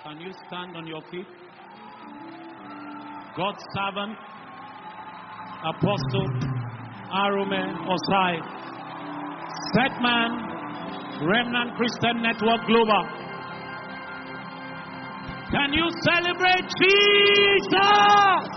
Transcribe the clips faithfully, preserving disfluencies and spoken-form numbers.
Can you stand on your feet? God's servant, Apostle Arume Osai, Setman, Remnant Christian Network Global. Can you celebrate Jesus?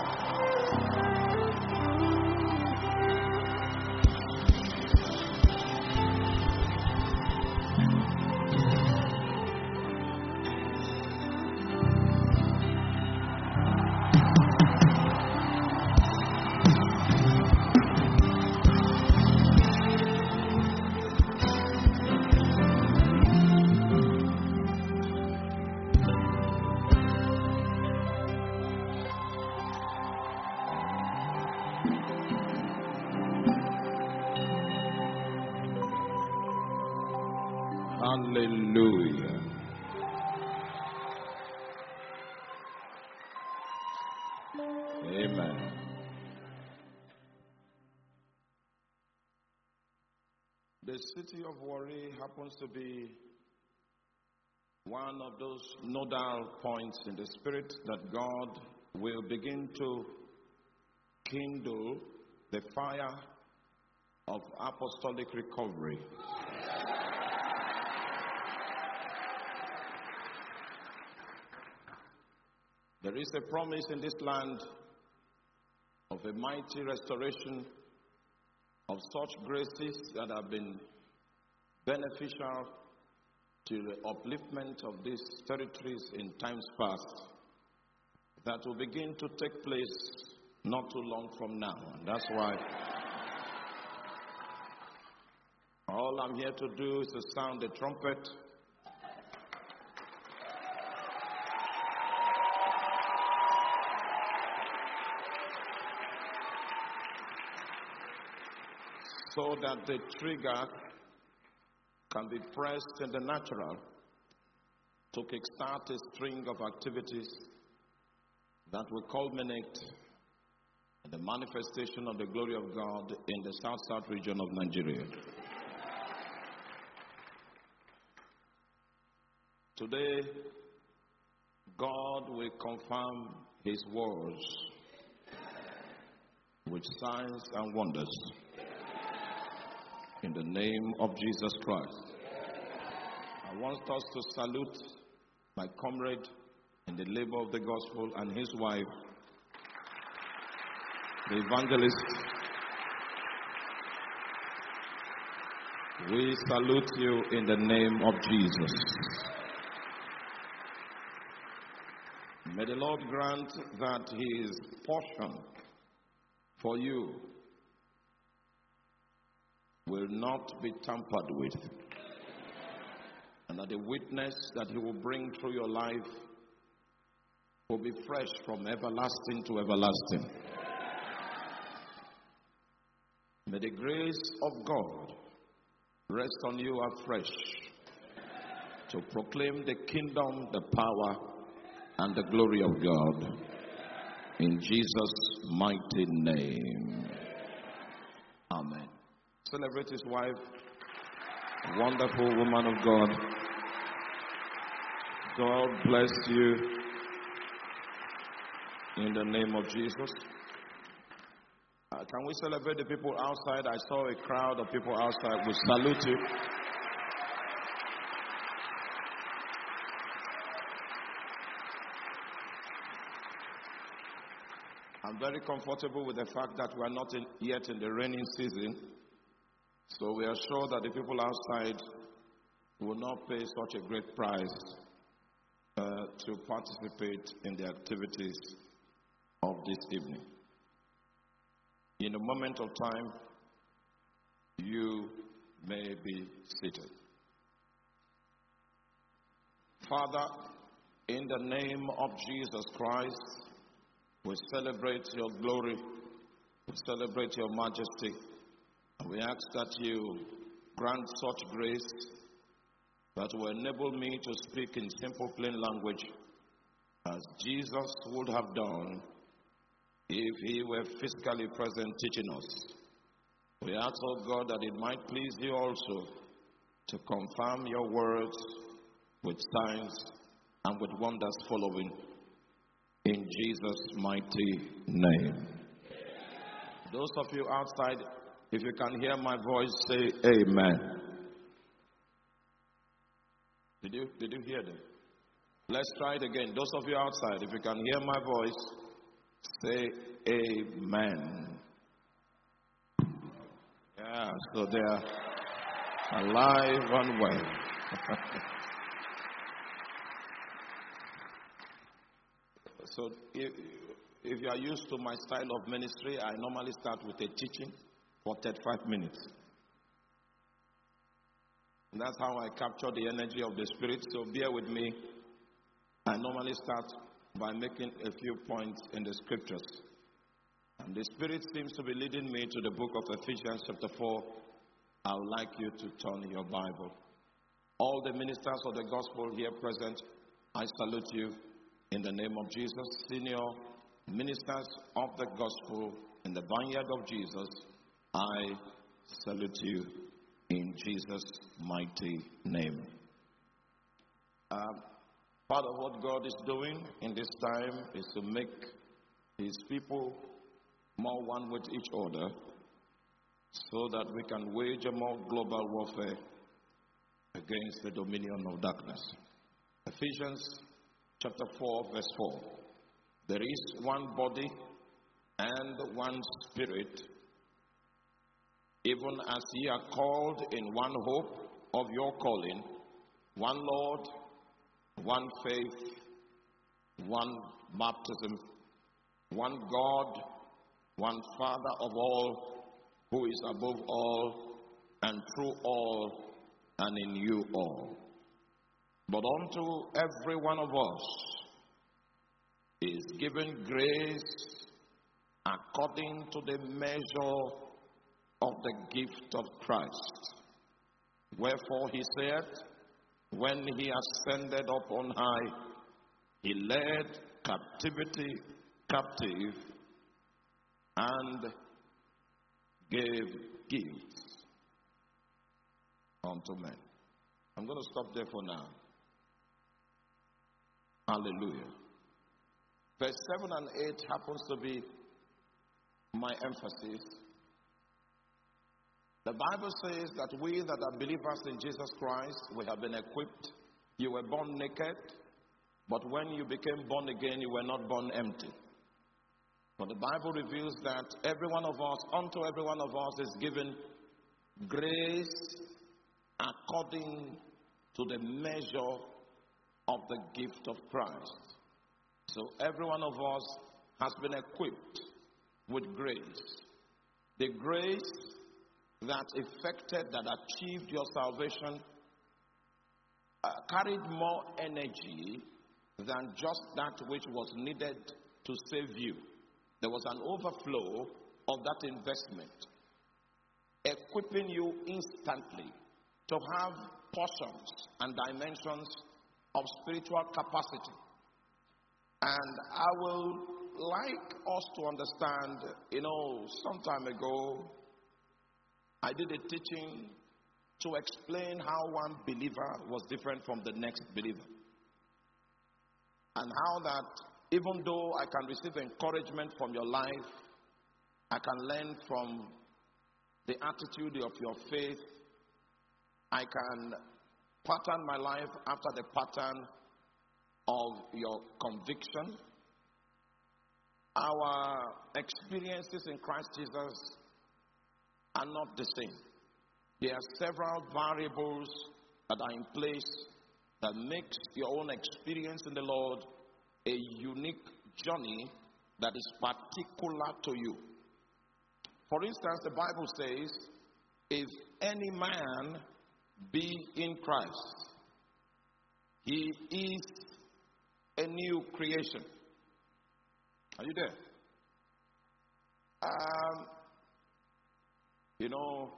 Hallelujah. Amen. The city of Warri happens to be one of those nodal points in the spirit that God will begin to kindle the fire of apostolic recovery. There is a promise in this land of a mighty restoration of such graces that have been beneficial to the upliftment of these territories in times past, that will begin to take place not too long from now. And that's why all I'm here to do is to sound the trumpet so that the trigger can be pressed in the natural to kickstart a string of activities that will culminate in the manifestation of the glory of God in the south-south region of Nigeria. Today, God will confirm His words with signs and wonders. In the name of Jesus Christ. I want us to salute my comrade in the labor of the gospel and his wife, the evangelist. We salute you in the name of Jesus. May the Lord grant that His portion for you will not be tampered with, and that the witness that He will bring through your life will be fresh from everlasting to everlasting. May the grace of God rest on you afresh to proclaim the kingdom, the power, and the glory of God. In Jesus' mighty name. Amen. Celebrate his wife, a wonderful woman of God. God bless you in the name of Jesus. Uh, can we celebrate the people outside? I saw a crowd of people outside. We salute you. I'm very comfortable with the fact that we are not in, yet in the raining season. So we are sure that the people outside will not pay such a great price uh, to participate in the activities of this evening. In a moment of time, you may be seated. Father, in the name of Jesus Christ, we celebrate your glory, we celebrate your majesty. We ask that you grant such grace that will enable me to speak in simple, plain language as Jesus would have done if he were physically present teaching us. We ask, oh God, that it might please you also to confirm your words with signs and with wonders following. In Jesus' mighty name. Those of you outside, if you can hear my voice, say amen. Did you, did you hear that? Let's try it again. Those of you outside, if you can hear my voice, say amen. Yeah, so they are alive and well. So if, if you are used to my style of ministry, I normally start with a teaching for thirty-five minutes. And that's how I capture the energy of the Spirit. So bear with me. I normally start by making a few points in the scriptures. And the Spirit seems to be leading me to the book of Ephesians chapter four. I would like you to turn your Bible. All the ministers of the gospel here present, I salute you in the name of Jesus. Senior ministers of the gospel in the vineyard of Jesus, I salute you in Jesus' mighty name. Um, part of what God is doing in this time is to make His people more one with each other so that we can wage a more global warfare against the dominion of darkness. Ephesians chapter four, verse four. There is one body and one spirit, even as ye are called in one hope of your calling, one Lord, one faith, one baptism, one God, one Father of all, who is above all, and through all, and in you all. But unto every one of us is given grace according to the measure of the gift of Christ. Wherefore he said, when he ascended up on high, he led captivity captive and gave gifts unto men. I'm going to stop there for now. Hallelujah. Verse seven and eight happens to be my emphasis. The Bible says that we that are believers in Jesus Christ, we have been equipped. You were born naked, but when you became born again, you were not born empty. But the Bible reveals that every one of us, unto every one of us is given grace according to the measure of the gift of Christ. So every one of us has been equipped with grace. The grace that effected, that achieved your salvation, uh, carried more energy than just that which was needed to save you. There was an overflow of that investment, equipping you instantly to have portions and dimensions of spiritual capacity. And I will like us to understand, you know, some time ago, I did a teaching to explain how one believer was different from the next believer. And how that even though I can receive encouragement from your life, I can learn from the attitude of your faith, I can pattern my life after the pattern of your conviction. Our experiences in Christ Jesus are not the same. There are several variables that are in place that makes your own experience in the Lord a unique journey that is particular to you. For instance, the Bible says, if any man be in Christ, he is a new creation. Are you there? Um, you know,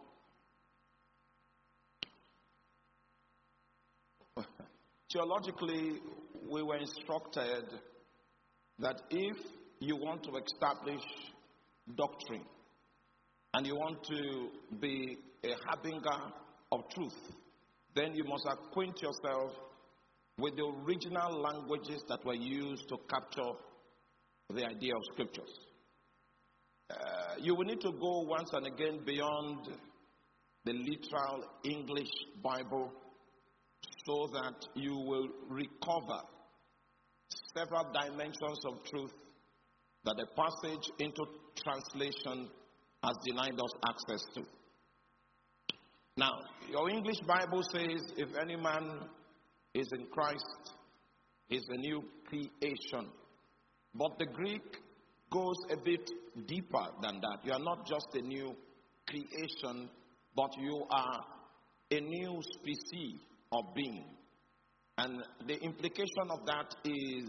theologically, we were instructed that if you want to establish doctrine and you want to be a harbinger of truth, then you must acquaint yourself with the original languages that were used to capture the idea of scriptures. Uh, you will need to go once and again beyond the literal English Bible so that you will recover several dimensions of truth that the passage into translation has denied us access to. Now, your English Bible says, if any man is in Christ, he's a new creation. But the Greek goes a bit deeper than that. You are not just a new creation, but you are a new species of being. And the implication of that is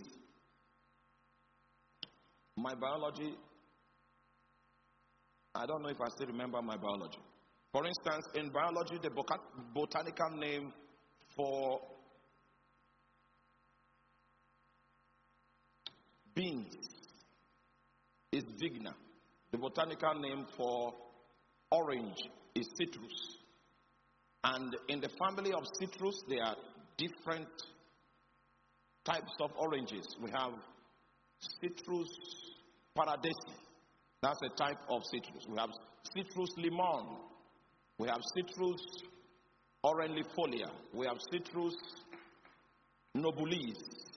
my biology. I don't know if I still remember my biology. For instance, in biology, the botanical name for beans is vigna. The botanical name for orange is citrus. And in the family of citrus, there are different types of oranges. We have Citrus paradisi. That's a type of citrus. We have Citrus limon. We have Citrus orangifolia. We have Citrus nobilis.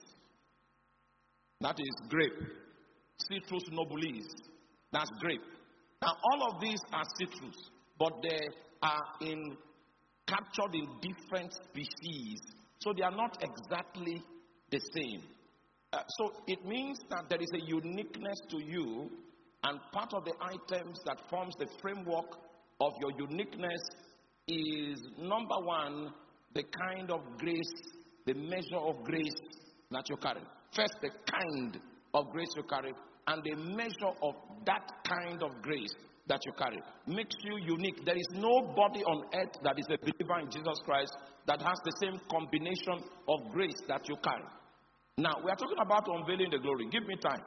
That is grape. Citrus nobilis. That's grape. Now, all of these are citrus, but they are in captured in different species, so they are not exactly the same. Uh, so it means that there is a uniqueness to you, and part of the items that forms the framework of your uniqueness is, number one, the kind of grace, the measure of grace that you carry. First, the kind of grace you carry, and the measure of that kind of grace that you carry makes you unique. There is nobody on earth that is a believer in Jesus Christ that has the same combination of grace that you carry. Now, we are talking about unveiling the glory. Give me time.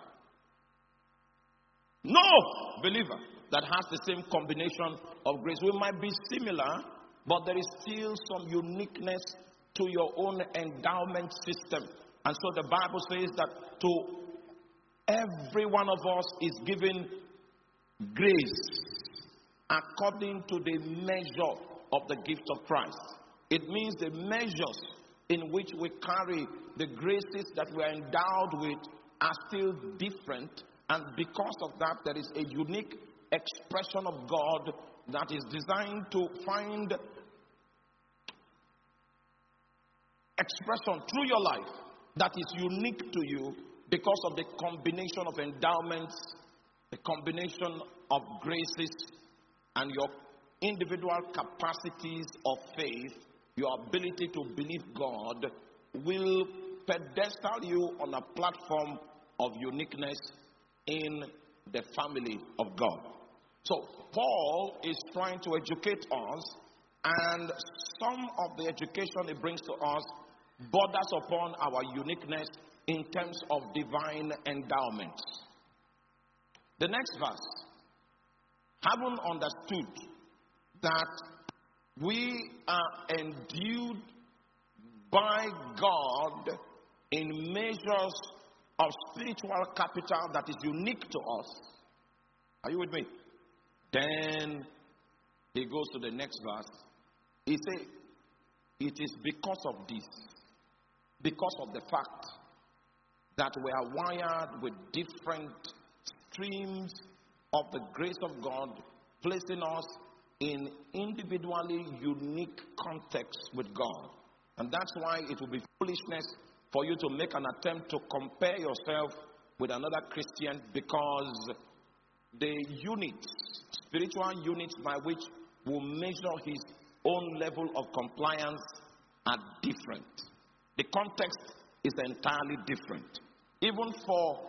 No believer that has the same combination of grace. We might be similar, but there is still some uniqueness to your own endowment system. And so the Bible says that to every one of us is given grace according to the measure of the gift of Christ. It means the measures in which we carry the graces that we are endowed with are still different, and because of that, there is a unique expression of God that is designed to find expression through your life that is unique to you because of the combination of endowments, the combination of graces, and your individual capacities of faith. Your ability to believe God will pedestal you on a platform of uniqueness in the family of God. So Paul is trying to educate us, and some of the education he brings to us borders upon our uniqueness in terms of divine endowments. The next verse, having understood that we are endued by God in measures of spiritual capital that is unique to us. Are you with me? Then he goes to the next verse. He says, it is because of this, because of the fact that we are wired with different streams of the grace of God, placing us in individually unique contexts with God. And that's why it will be foolishness for you to make an attempt to compare yourself with another Christian, because the units, spiritual units by which will measure his own level of compliance are different. The context is entirely different. Even for,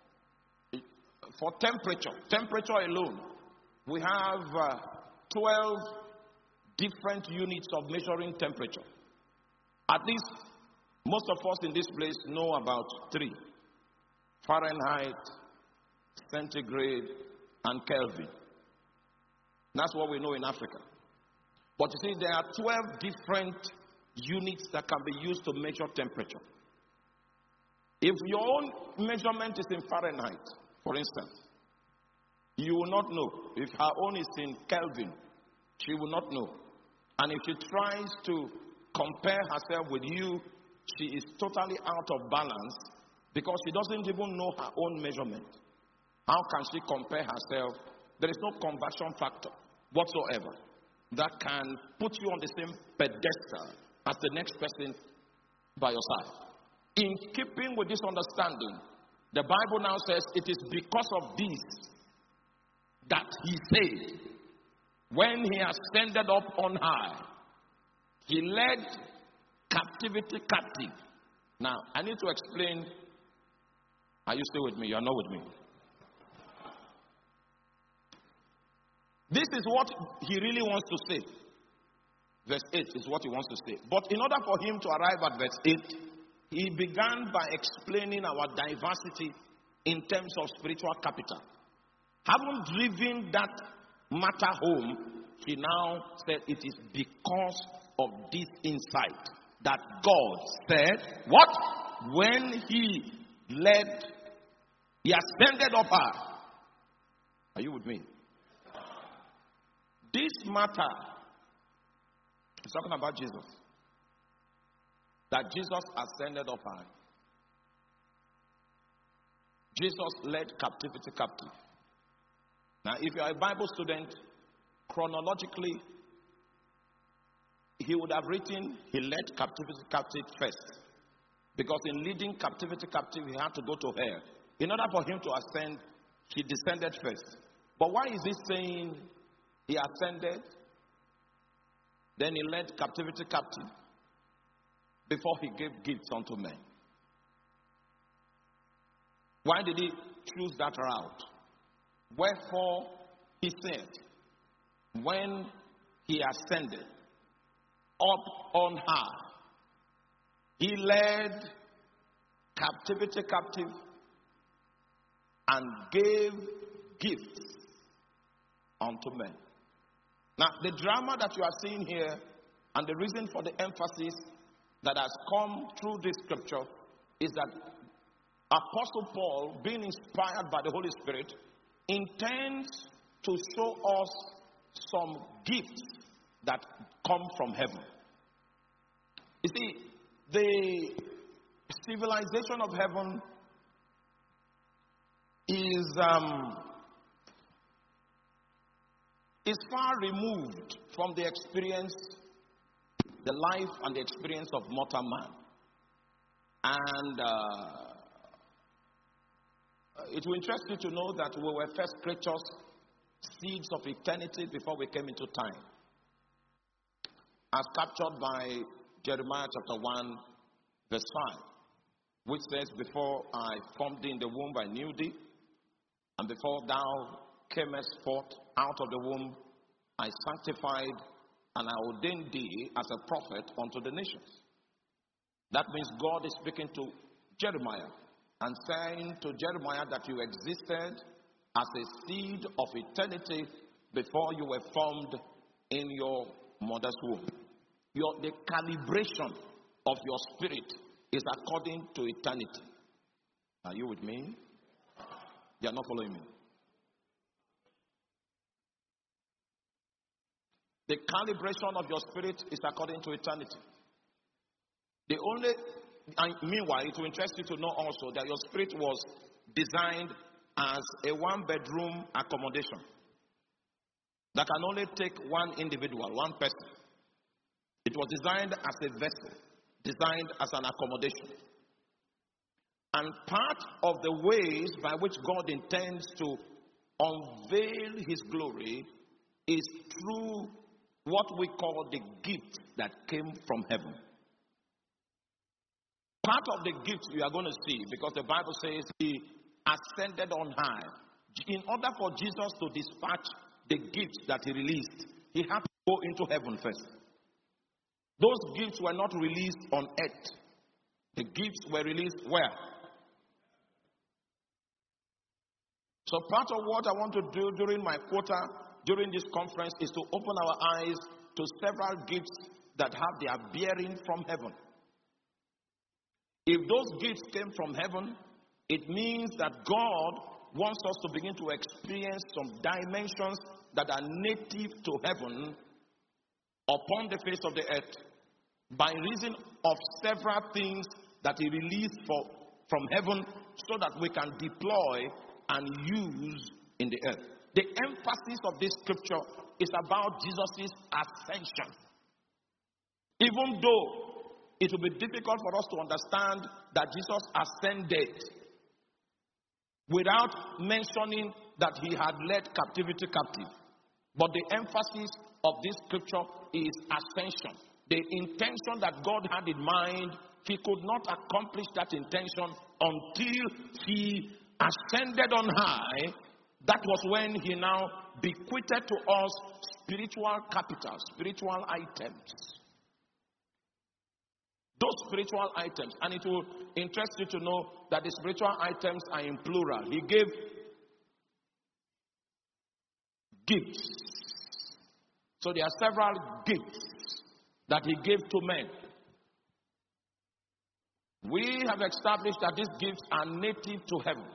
for temperature, temperature alone, we have uh, twelve different units of measuring temperature. At least most of us in this place know about three: Fahrenheit, centigrade, and Kelvin. That's what we know in Africa. But you see, there are twelve different units that can be used to measure temperature. If your own measurement is in Fahrenheit, for instance, you will not know. If her own is in Kelvin, she will not know. And if she tries to compare herself with you, she is totally out of balance because she doesn't even know her own measurement. How can she compare herself? There is no conversion factor whatsoever that can put you on the same pedestal as the next person by your side. In keeping with this understanding, the Bible now says it is because of this that he said, when he ascended up on high, he led captivity captive. Now, I need to explain. Are you still with me? You are not with me. This is what he really wants to say. Verse eight is what he wants to say. But in order for him to arrive at verse eight, he began by explaining our diversity in terms of spiritual capital. Having driven that matter home, he now said it is because of this insight that God said, what? When he led, he ascended up high. Are you with me? This matter is talking about Jesus. That Jesus ascended up high. Jesus led captivity captive. Now, if you are a Bible student, chronologically, he would have written, he led captivity captive first. Because in leading captivity captive, he had to go to hell. In order for him to ascend, he descended first. But why is he saying he ascended, then he led captivity captive, before he gave gifts unto men? Why did he choose that route? Wherefore, he said, when he ascended up on high, he led captivity captive and gave gifts unto men. Now, the drama that you are seeing here, and the reason for the emphasis that has come through this scripture, is that Apostle Paul, being inspired by the Holy Spirit, intends to show us some gifts that come from heaven. You see, the civilization of heaven is um, is far removed from the experience, the life and the experience of mortal man. And uh, it will interest you to know that we were first creatures, seeds of eternity before we came into time. As captured by Jeremiah chapter one, verse five, which says, before I formed thee in the womb, I knew thee, and before thou camest forth out of the womb, I sanctified and I ordained thee as a prophet unto the nations. That means God is speaking to Jeremiah and saying to Jeremiah that you existed as a seed of eternity before you were formed in your mother's womb. Your, the calibration of your spirit is according to eternity. Are you with me? You are not following me. The calibration of your spirit is according to eternity. The only, and meanwhile, it will interest you to know also that your spirit was designed as a one-bedroom accommodation that can only take one individual, one person. It was designed as a vessel, designed as an accommodation. And part of the ways by which God intends to unveil his glory is through what we call the gift that came from heaven. Part of the gift we are going to see, because the Bible says he ascended on high. In order for Jesus to dispatch the gifts that he released, he had to go into heaven first. Those gifts were not released on earth. The gifts were released where? So part of what I want to do during my quota, during this conference, is to open our eyes to several gifts that have their bearing from heaven. If those gifts came from heaven, it means that God wants us to begin to experience some dimensions that are native to heaven upon the face of the earth by reason of several things that He released for, from heaven so that we can deploy and use in the earth. The emphasis of this scripture is about Jesus' ascension. Even though it will be difficult for us to understand that Jesus ascended without mentioning that He had led captivity captive. But the emphasis of this scripture is ascension. The intention that God had in mind, He could not accomplish that intention until He ascended on high. That was when He now bequeathed to us spiritual capital, spiritual items. Those spiritual items, and it will interest you to know that the spiritual items are in plural. He gave gifts. So there are several gifts that He gave to men. We have established that these gifts are native to heaven.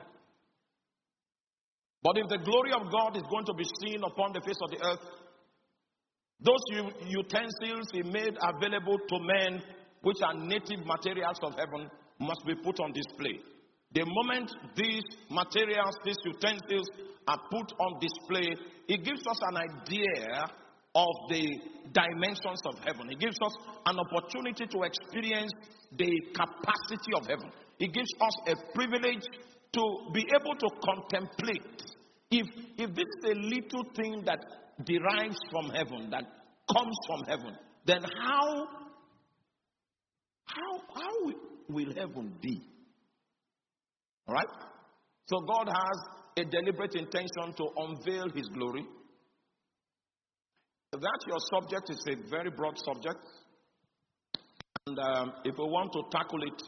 But if the glory of God is going to be seen upon the face of the earth, those utensils He made available to men, which are native materials of heaven, must be put on display. The moment these materials, these utensils are put on display, it gives us an idea of the dimensions of heaven. It gives us an opportunity to experience the capacity of heaven. It gives us a privilege to be able to contemplate. If, if this is a little thing that derives from heaven, that comes from heaven, then how, how, how will heaven be? All right? So God has a deliberate intention to unveil His glory. That your subject is a very broad subject. And um, if we want to tackle it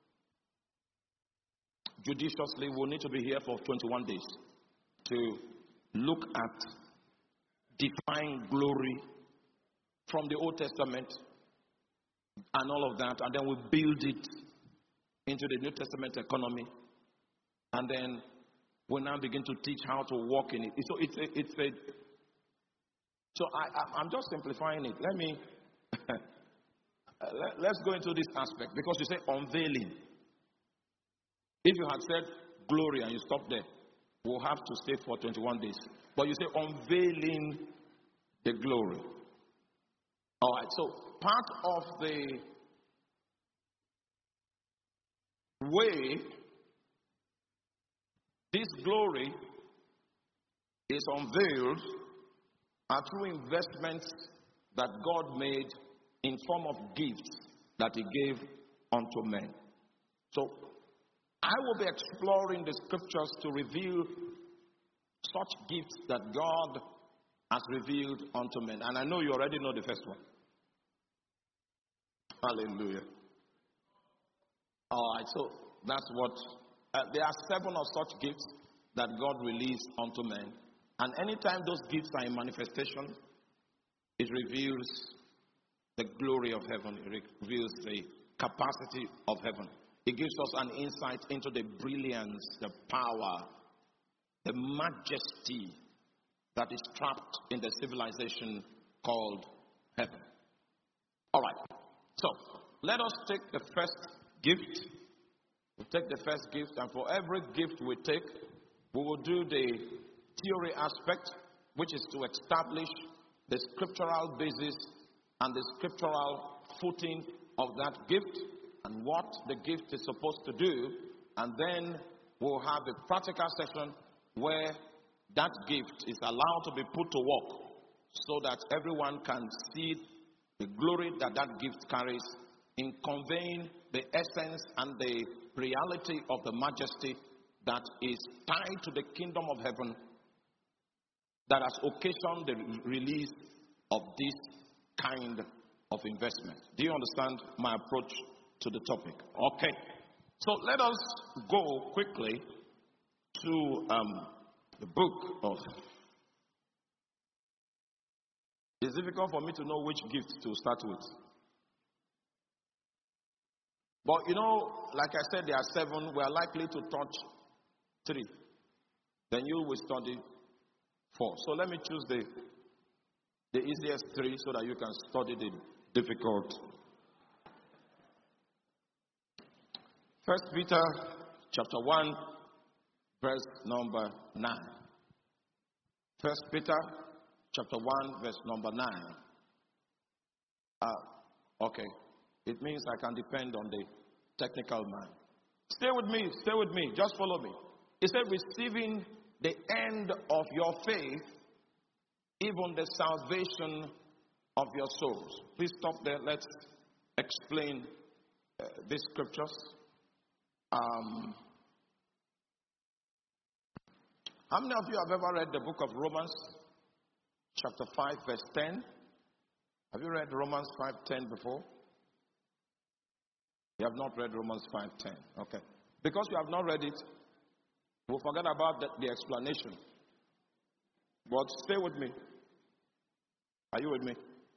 judiciously, we'll need to be here for twenty-one days to look at divine glory from the Old Testament and all of that. And then we build it into the New Testament economy. And then we now begin to teach how to walk in it. So it's a, it's a So I, I, I'm just simplifying it. Let me, let, let's go into this aspect. Because you say unveiling. If you had said glory and you stop there, we'll have to stay for twenty-one days. But you say unveiling the glory. All right, so part of the way this glory is unveiled are through investments that God made in form of gifts that He gave unto men. So I will be exploring the scriptures to reveal such gifts that God has revealed unto men. And I know you already know the first one. Hallelujah. All right, so that's what, uh, there are seven of such gifts that God released unto men. And anytime those gifts are in manifestation, it reveals the glory of heaven. It reveals the capacity of heaven. It gives us an insight into the brilliance, the power, the majesty that is trapped in the civilization called heaven. All right. So, let us take the first gift. We'll take the first gift, and for every gift we take, we will do the theory aspect, which is to establish the scriptural basis and the scriptural footing of that gift and what the gift is supposed to do. And then we'll have a practical session where that gift is allowed to be put to work so that everyone can see the glory that that gift carries in conveying the essence and the reality of the majesty that is tied to the kingdom of heaven that has occasioned the release of this kind of investment. Do you understand my approach to the topic? Okay. So let us go quickly to um, the book of It's difficult for me to know which gift to start with. But you know, like I said, there are seven. We are likely to touch three. Then you will study four. So let me choose the, the easiest three so that you can study the difficult. First Peter chapter one, verse number nine. First Peter chapter one, verse number nine. Uh, okay. It means I can depend on the technical man. Stay with me, stay with me, just follow me. It said, receiving the end of your faith, even the salvation of your souls. Please stop there. Let's explain uh, these scriptures. Um, how many of you have ever read the book of Romans, chapter five, verse ten? Have you read Romans five ten before? You have not read Romans five ten. Okay. Because you have not read it, we'll forget about the, the explanation. But stay with me. Are you with me?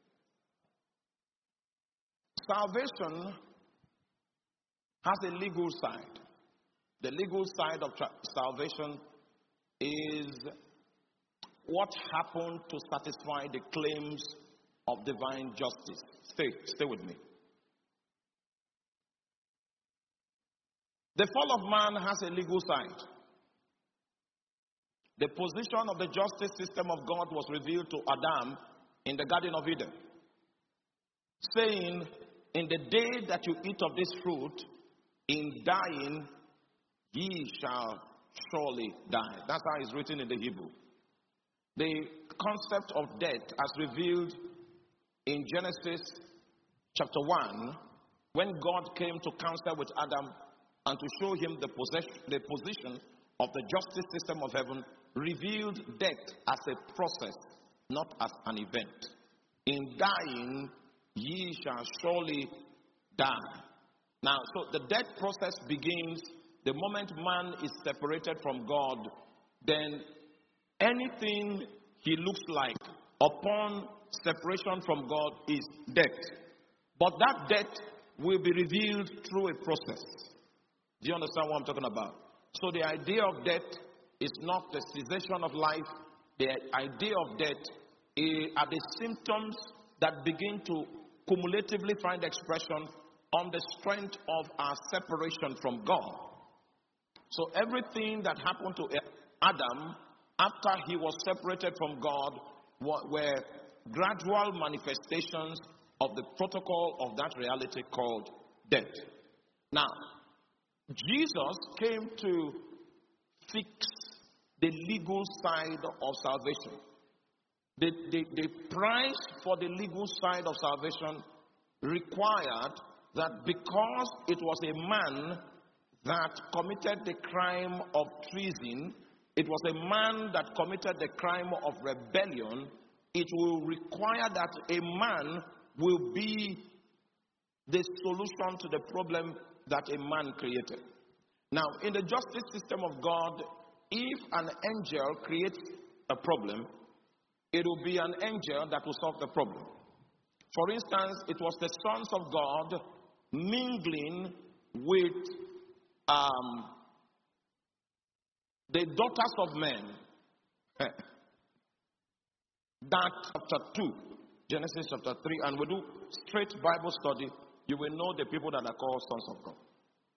Salvation has a legal side. The legal side of tra- salvation is what happened to satisfy the claims of divine justice. Stay, stay with me. The fall of man has a legal side. The position of the justice system of God was revealed to Adam in the Garden of Eden, saying, in the day that you eat of this fruit, in dying ye shall surely die. That's how it's written in the Hebrew. The concept of death as revealed in Genesis chapter one, when God came to counsel with Adam and to show him the, possession, the position of the justice system of heaven, revealed death as a process, not as an event. In dying, ye shall surely die. Now, so the death process begins the moment man is separated from God. Then anything he looks like upon separation from God is death. But that death will be revealed through a process. Do you understand what I'm talking about? So the idea of death is not the cessation of life. The idea of death are the symptoms that begin to cumulatively find expression on the strength of our separation from God. So everything that happened to Adam after he was separated from God were gradual manifestations of the protocol of that reality called death. Now, Jesus came to fix the legal side of salvation. The, the, the price for the legal side of salvation required that because it was a man that committed the crime of treason, it was a man that committed the crime of rebellion, it will require that a man will be the solution to the problem that a man created. Now, in the justice system of God, if an angel creates a problem, it will be an angel that will solve the problem. For instance, it was the sons of God mingling with um, the daughters of men. That chapter two, Genesis chapter three, and we do straight Bible study, you will know the people that are called sons of God.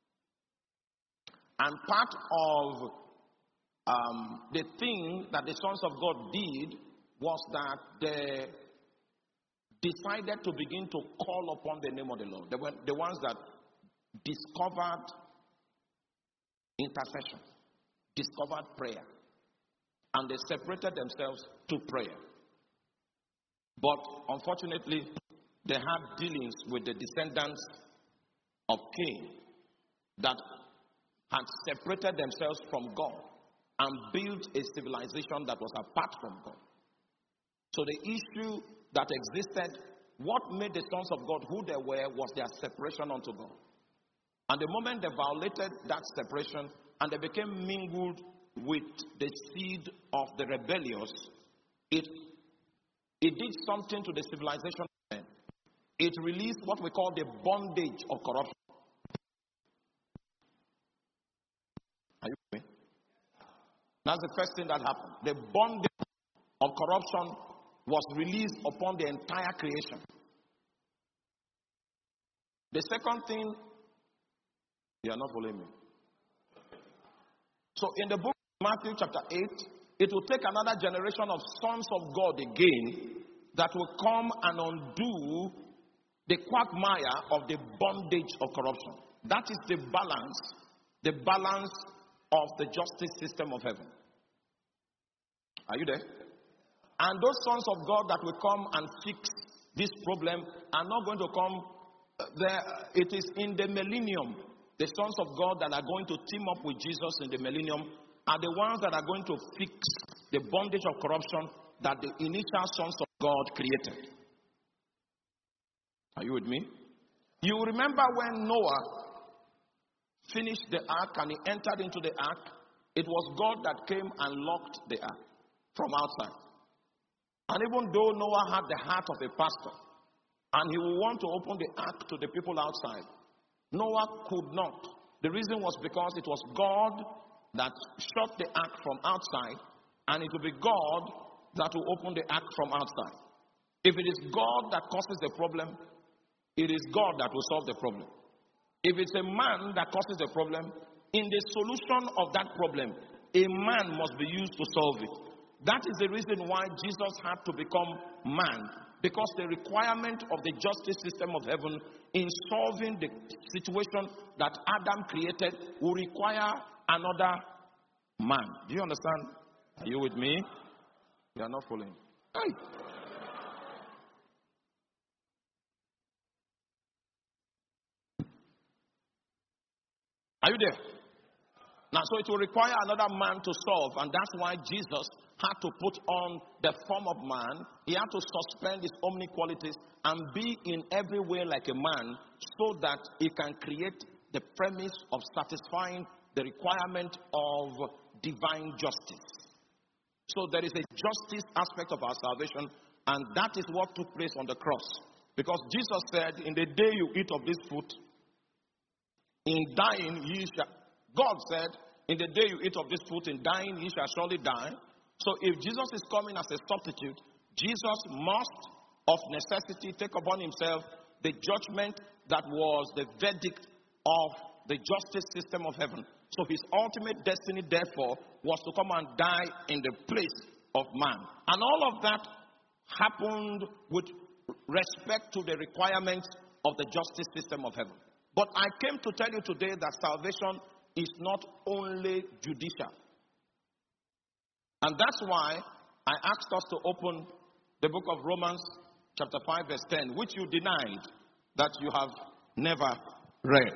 And part of um, the thing that the sons of God did was that they decided to begin to call upon the name of the Lord. They were the ones that discovered intercession, discovered prayer, and they separated themselves to prayer. But unfortunately, they had dealings with the descendants of Cain that had separated themselves from God and built a civilization that was apart from God. So the issue that existed, what made the sons of God who they were was their separation unto God. And the moment they violated that separation and they became mingled with the seed of the rebellious, it It did something to the civilization of men. It released what we call the bondage of corruption. Are you with me? That's the first thing that happened. The bondage of corruption was released upon the entire creation. The second thing, you are not following me. So in the book of Matthew chapter eight, it will take another generation of sons of God again that will come and undo the quagmire of the bondage of corruption. That is the balance, the balance of the justice system of heaven. Are you there? And those sons of God that will come and fix this problem are not going to come there. It is in the millennium. The sons of God that are going to team up with Jesus in the millennium are the ones that are going to fix the bondage of corruption that the initial sons of God created. Are you with me? You remember when Noah finished the ark and he entered into the ark, it was God that came and locked the ark from outside. And even though Noah had the heart of a pastor and he would want to open the ark to the people outside, Noah could not. The reason was because it was God that shut the ark from outside, and it will be God that will open the ark from outside. If it is God that causes the problem, it is God that will solve the problem. If it's a man that causes the problem, in the solution of that problem, a man must be used to solve it. That is the reason why Jesus had to become man, because the requirement of the justice system of heaven in solving the situation that Adam created will require another man. Do you understand? Are you with me? You are not following. Hey. Are you there? Now, so it will require another man to solve, and that's why Jesus had to put on the form of man. He had to suspend his omni-qualities and be in every way like a man so that he can create the premise of satisfying the requirement of divine justice. So there is a justice aspect of our salvation, and that is what took place on the cross. Because Jesus said, in the day you eat of this fruit, in dying ye shall... God said, in the day you eat of this fruit, in dying ye shall surely die. So if Jesus is coming as a substitute, Jesus must, of necessity, take upon himself the judgment that was the verdict of the justice system of heaven. So his ultimate destiny, therefore, was to come and die in the place of man. And all of that happened with respect to the requirements of the justice system of heaven. But I came to tell you today that salvation is not only judicial. And that's why I asked us to open the book of Romans chapter five verse ten, which you denied that you have never read.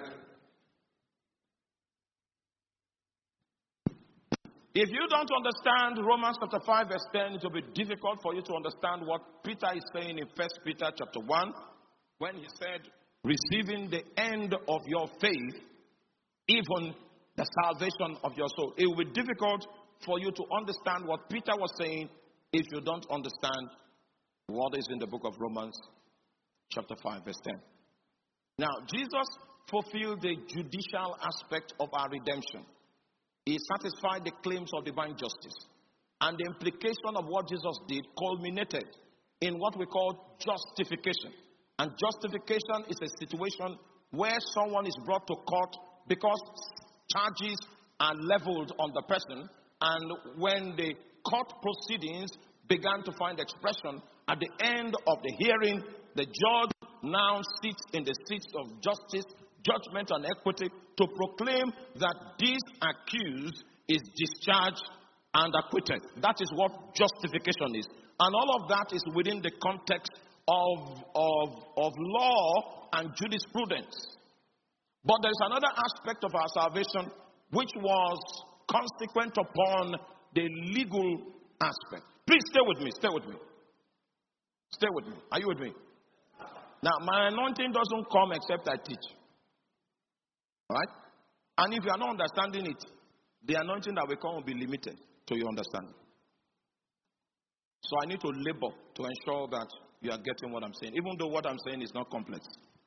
If you don't understand Romans chapter five verse ten, it will be difficult for you to understand what Peter is saying in First Peter chapter one, when he said, receiving the end of your faith, even the salvation of your soul. It will be difficult for you to understand what Peter was saying if you don't understand what is in the book of Romans chapter five verse ten. Now, Jesus fulfilled the judicial aspect of our redemption. He satisfied the claims of divine justice. And the implication of what Jesus did culminated in what we call justification. And justification is a situation where someone is brought to court because charges are leveled on the person. And when the court proceedings began to find expression, at the end of the hearing, the judge now sits in the seat of justice, judgment, and equity to proclaim that this accused is discharged and acquitted. That is what justification is. And all of that is within the context of, of, of law and jurisprudence. But there is another aspect of our salvation which was consequent upon the legal aspect. Please stay with me, stay with me. Stay with me. Are you with me? Now, my anointing doesn't come except I teach. Alright? And if you are not understanding it, the anointing that will come will be limited to your understanding. So I need to labor to ensure that you are getting what I'm saying, even though what I'm saying is not complex.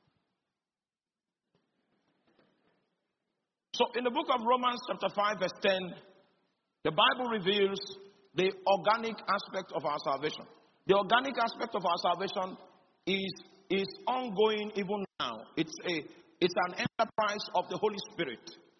So in the book of Romans chapter five verse ten, the Bible reveals the organic aspect of our salvation. The organic aspect of our salvation is, is ongoing even now. It's, a, it's an enterprise of the Holy Spirit.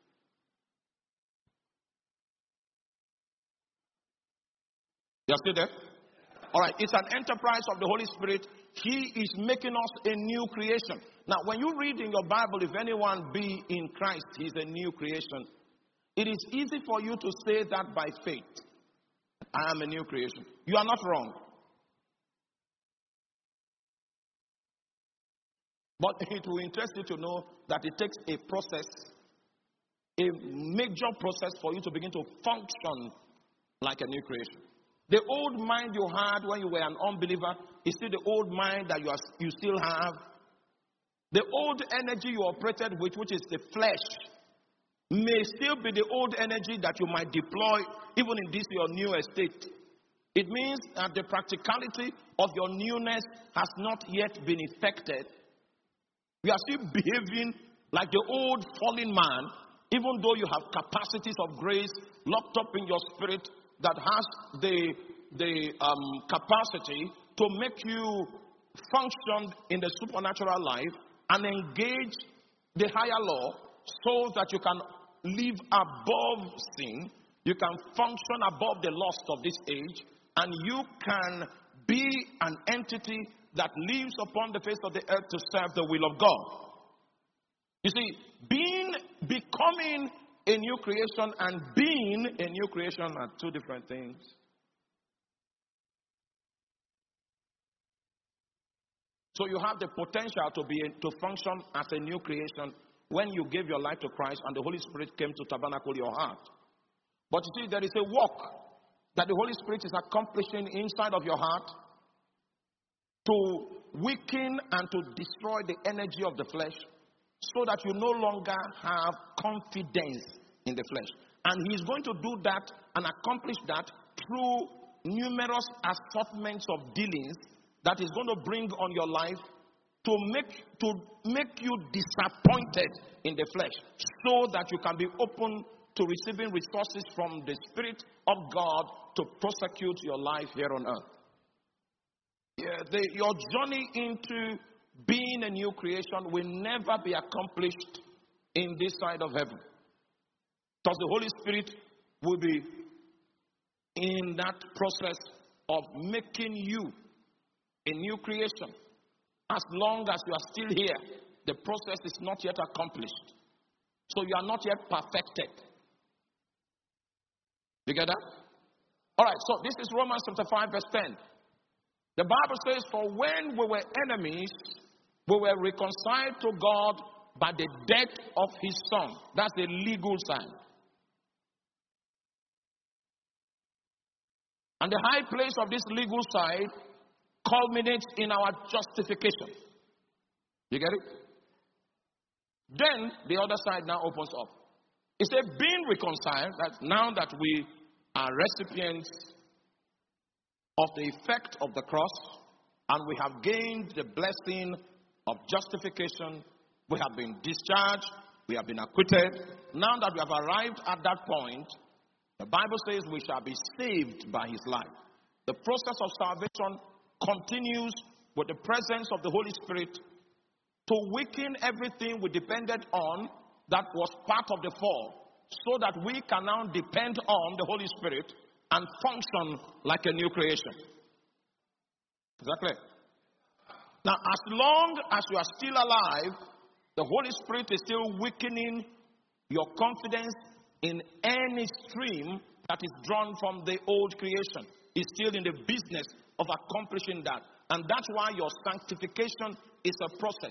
You are still there? All right, it's an enterprise of the Holy Spirit. He is making us a new creation. Now, when you read in your Bible, if anyone be in Christ, he's a new creation. It is easy for you to say that by faith. I am a new creation. You are not wrong. But it will interest you to know that it takes a process, a major process for you to begin to function like a new creation. The old mind you had when you were an unbeliever is still the old mind that you, are, you still have. The old energy you operated with, which is the flesh, may still be the old energy that you might deploy even in this your new estate. It means that the practicality of your newness has not yet been effected. You are still behaving like the old fallen man, even though you have capacities of grace locked up in your spirit that has the, the um, capacity to make you function in the supernatural life and engage the higher law so that you can live above sin, you can function above the lust of this age, and you can be an entity that lives upon the face of the earth to serve the will of God. You see, being, becoming a new creation and being a new creation are two different things. So you have the potential to be to function as a new creation when you gave your life to Christ and the Holy Spirit came to tabernacle your heart. But you see, there is a work that the Holy Spirit is accomplishing inside of your heart to weaken and to destroy the energy of the flesh so that you no longer have confidence in the flesh. And He's going to do that and accomplish that through numerous assortments of dealings that is going to bring on your life to make to make you disappointed in the flesh so that you can be open to receiving resources from the Spirit of God to prosecute your life here on earth. Yeah, the, your journey into being a new creation will never be accomplished in this side of heaven, because the Holy Spirit will be in that process of making you a new creation. As long as you are still here, the process is not yet accomplished. So you are not yet perfected. You get that? All right, so this is Romans chapter five verse ten. The Bible says, for when we were enemies, we were reconciled to God by the death of His Son. That's the legal side. And the high place of this legal side culminates in our justification. You get it? Then the other side now opens up. It says, being reconciled, that now that we are recipients of the effect of the cross, and we have gained the blessing of justification, we have been discharged, we have been acquitted. Now that we have arrived at that point, the Bible says we shall be saved by His life. The process of salvation continues with the presence of the Holy Spirit to weaken everything we depended on that was part of the fall, so that we can now depend on the Holy Spirit and function like a new creation. Is that clear? Now, as long as you are still alive, the Holy Spirit is still weakening your confidence in any stream that is drawn from the old creation. It's still in the business of accomplishing that. And that's why your sanctification is a process.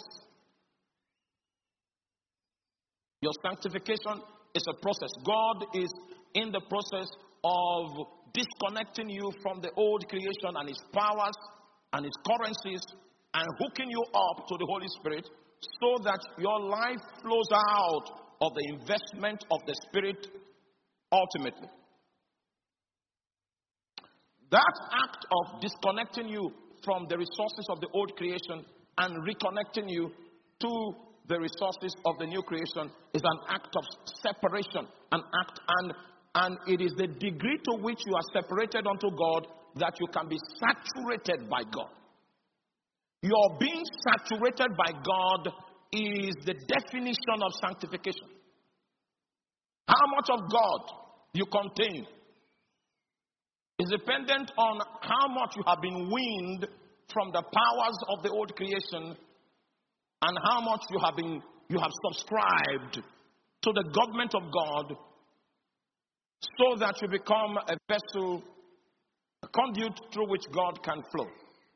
Your sanctification is a process. God is in the process of disconnecting you from the old creation and its powers and its currencies and hooking you up to the Holy Spirit so that your life flows out of the investment of the Spirit ultimately. That act of disconnecting you from the resources of the old creation and reconnecting you to the resources of the new creation is an act of separation, an act, and and it is the degree to which you are separated unto God that you can be saturated by God. Your being saturated by God is the definition of sanctification. How much of God you contain is dependent on how much you have been weaned from the powers of the old creation and how much you have been you have subscribed to the government of God, so that you become a vessel, a conduit through which God can flow.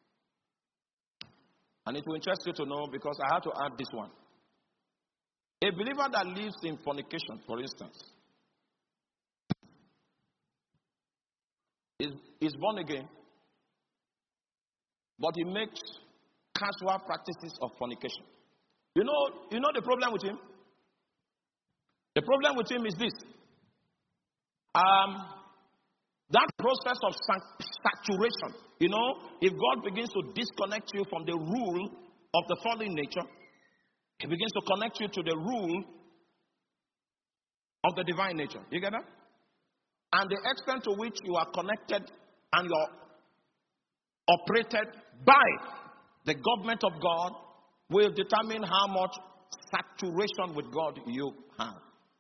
And it will interest you to know, because I have to add this one. A believer that lives in fornication, for instance, is, is born again, but he makes casual practices of fornication. You know, you know the problem with him? The problem with him is this. Um, that process of saturation, you know, if God begins to disconnect you from the rule of the fallen nature, He begins to connect you to the rule of the divine nature. You get that? And the extent to which you are connected and you're operated by the government of God will determine how much saturation with God you have.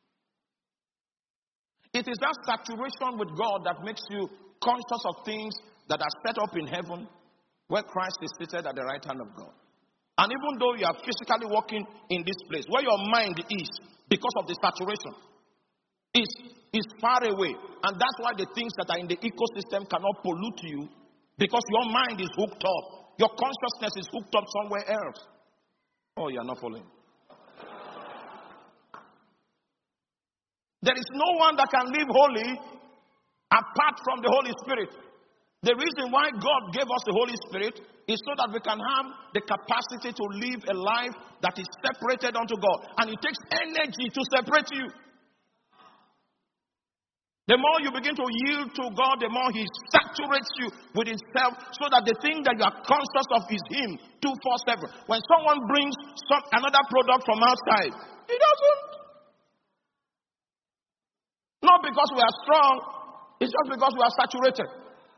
It is that saturation with God that makes you conscious of things that are set up in heaven, where Christ is seated at the right hand of God. And even though you are physically walking in this place, where your mind is, because of the saturation, is, is far away. And that's why the things that are in the ecosystem cannot pollute you, because your mind is hooked up. Your consciousness is hooked up somewhere else. Oh, you're not following. There is no one that can live holy apart from the Holy Spirit. The reason why God gave us the Holy Spirit is so that we can have the capacity to live a life that is separated unto God. And it takes energy to separate you. The more you begin to yield to God, the more He saturates you with Himself, so that the thing that you are conscious of is Him twenty-four seven. When someone brings some, another product from outside, He doesn't. Not because we are strong, it's just because we are saturated.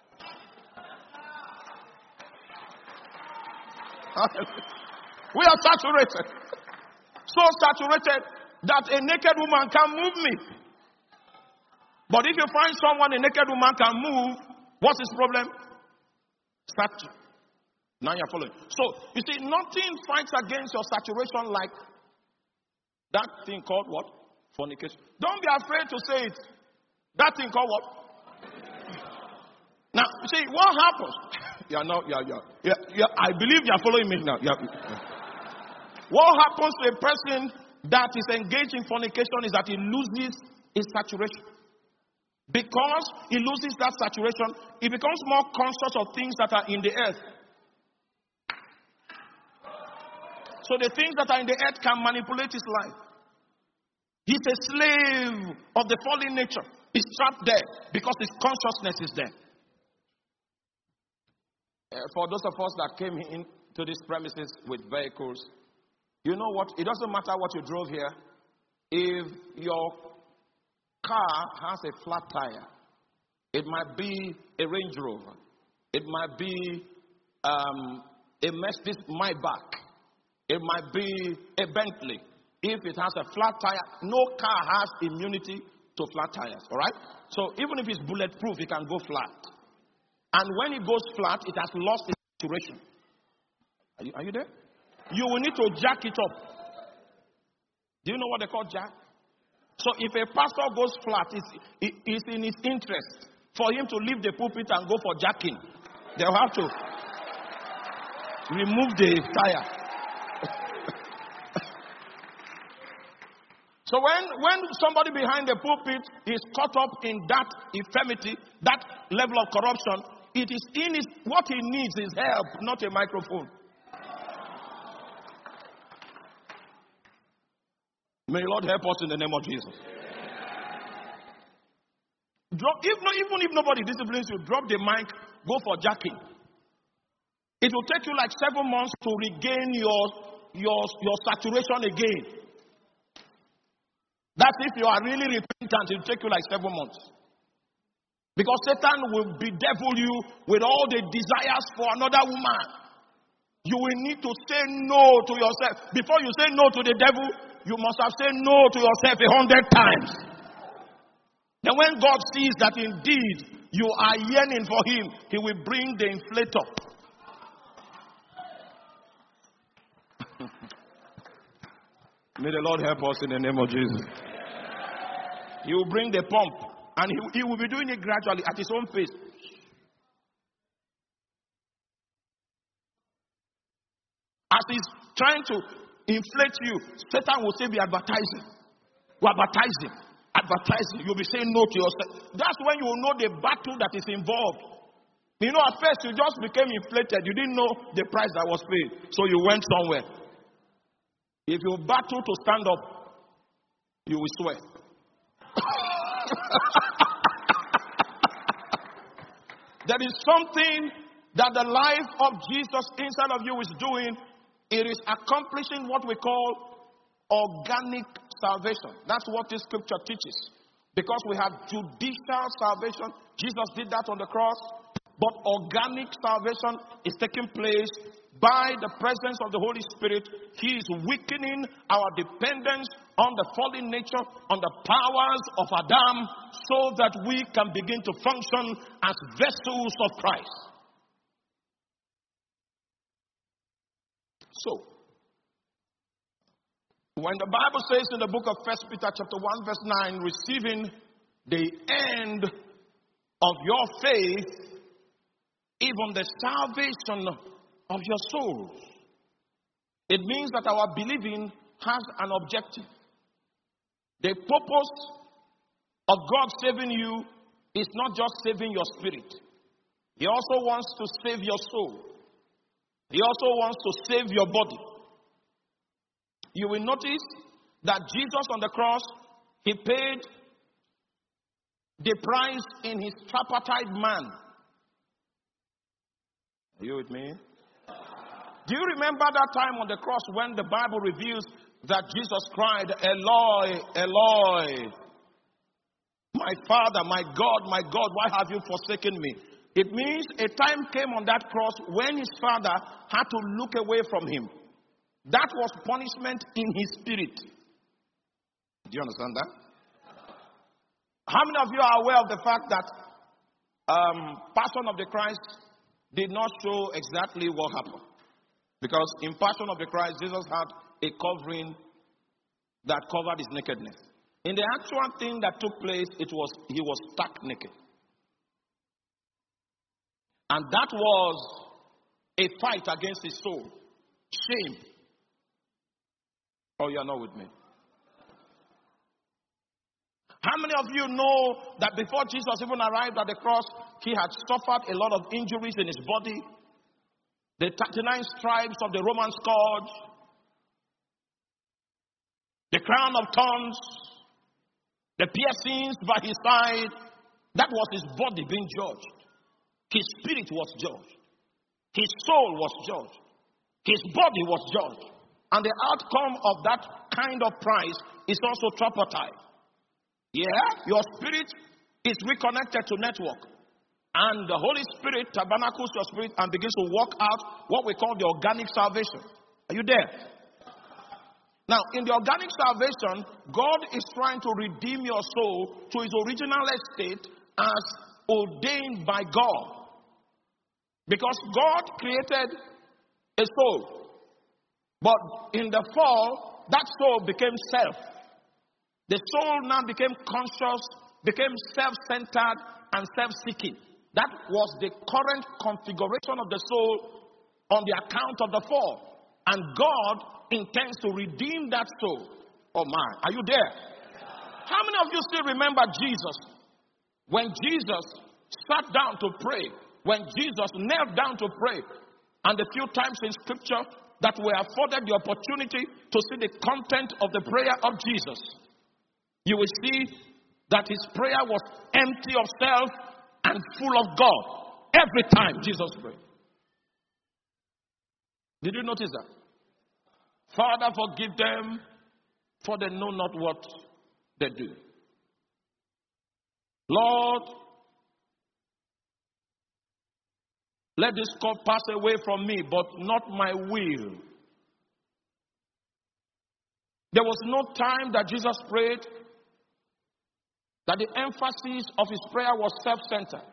We are saturated. So saturated that a naked woman can't move me. But if you find someone a naked woman can move, what's his problem? Saturation. Now you're following. So, you see, nothing fights against your saturation like that thing called what? Fornication. Don't be afraid to say it. That thing called what? Now, see, what happens? Yeah, no, yeah, yeah, yeah, yeah. I believe you're following me now. Yeah, yeah. What happens to a person that is engaged in fornication is that he loses his saturation. Because he loses that saturation, he becomes more conscious of things that are in the earth. So the things that are in the earth can manipulate his life. He's a slave of the fallen nature. He's trapped there because his consciousness is there. Uh, for those of us that came into these premises with vehicles, you know what? It doesn't matter what you drove here. If your car has a flat tire, it might be a Range Rover, it might be um, a Mercedes Maybach, it might be a Bentley. If it has a flat tire, no car has immunity to flat tires, all right? So even if it's bulletproof, it can go flat. And when it goes flat, it has lost its saturation. Are you, are you there? You will need to jack it up. Do you know what they call jack? So if a pastor goes flat, it's, it, it's in his interest for him to leave the pulpit and go for jacking. They'll have to remove the tire. So when, when somebody behind the pulpit is caught up in that infirmity, that level of corruption, it is in his, what he needs is help, not a microphone. May the Lord help us in the name of Jesus. Drop, if no, even if nobody disciplines you, drop the mic, go for jacking. It will take you like seven months to regain your, your, your saturation again. That's if you are really repentant, it will take you like seven months. Because Satan will bedevil you with all the desires for another woman. You will need to say no to yourself. Before you say no to the devil, you must have said no to yourself a hundred times. Then when God sees that indeed you are yearning for him, he will bring the inflator. May the Lord help us in the name of Jesus. He will bring the pump, and he, he will be doing it gradually at his own pace. As he's trying to inflate you, Satan will say, be advertising. We're advertising. Advertising. You'll be saying no to yourself. That's when you will know the battle that is involved. You know, at first you just became inflated. You didn't know the price that was paid. So you went somewhere. If you battle to stand up, you will swear. There is something that the life of Jesus inside of you is doing. It is accomplishing what we call organic salvation. That's what this scripture teaches. Because we have judicial salvation. Jesus did that on the cross. But organic salvation is taking place by the presence of the Holy Spirit. He is weakening our dependence on the fallen nature, on the powers of Adam, so that we can begin to function as vessels of Christ. So, when the Bible says in the book of First Peter chapter one verse nine, receiving the end of your faith, even the salvation of your souls, it means that our believing has an objective. The purpose of God saving you is not just saving your spirit. He also wants to save your soul. He also wants to save your body. You will notice that Jesus on the cross, he paid the price in his tripartite man. Are you with me? Do you remember that time on the cross when the Bible reveals that Jesus cried, Eloi, Eloi, my Father, my God, my God, why have you forsaken me? It means a time came on that cross when his father had to look away from him. That was punishment in his spirit. Do you understand that? How many of you are aware of the fact that um, Passion of the Christ did not show exactly what happened? Because in Passion of the Christ, Jesus had a covering that covered his nakedness. In the actual thing that took place, it was he was stark naked. And that was a fight against his soul. Shame. Oh, you are not with me. How many of you know that before Jesus even arrived at the cross, he had suffered a lot of injuries in his body? The thirty-nine stripes of the Roman scourge, the crown of thorns, the piercings by his side. That was his body being judged. His spirit was judged. His soul was judged. His body was judged. And the outcome of that kind of price is also tripartite. Yeah, your spirit is reconnected to network. And the Holy Spirit tabernacles your spirit and begins to work out what we call the organic salvation. Are you there? Now, in the organic salvation, God is trying to redeem your soul to its original estate as ordained by God. Because God created a soul. But in the fall, that soul became self. The soul now became conscious, became self-centered and self-seeking. That was the current configuration of the soul on the account of the fall. And God intends to redeem that soul. Oh my, are you there? How many of you still remember Jesus? When Jesus sat down to pray, when Jesus knelt down to pray, and the few times in scripture that we afforded the opportunity to see the content of the prayer of Jesus, you will see that his prayer was empty of self and full of God. Every time Jesus prayed. Did you notice that? Father, forgive them, for they know not what they do. Lord, let this cup pass away from me, but not my will. There was no time that Jesus prayed that the emphasis of his prayer was self-centered.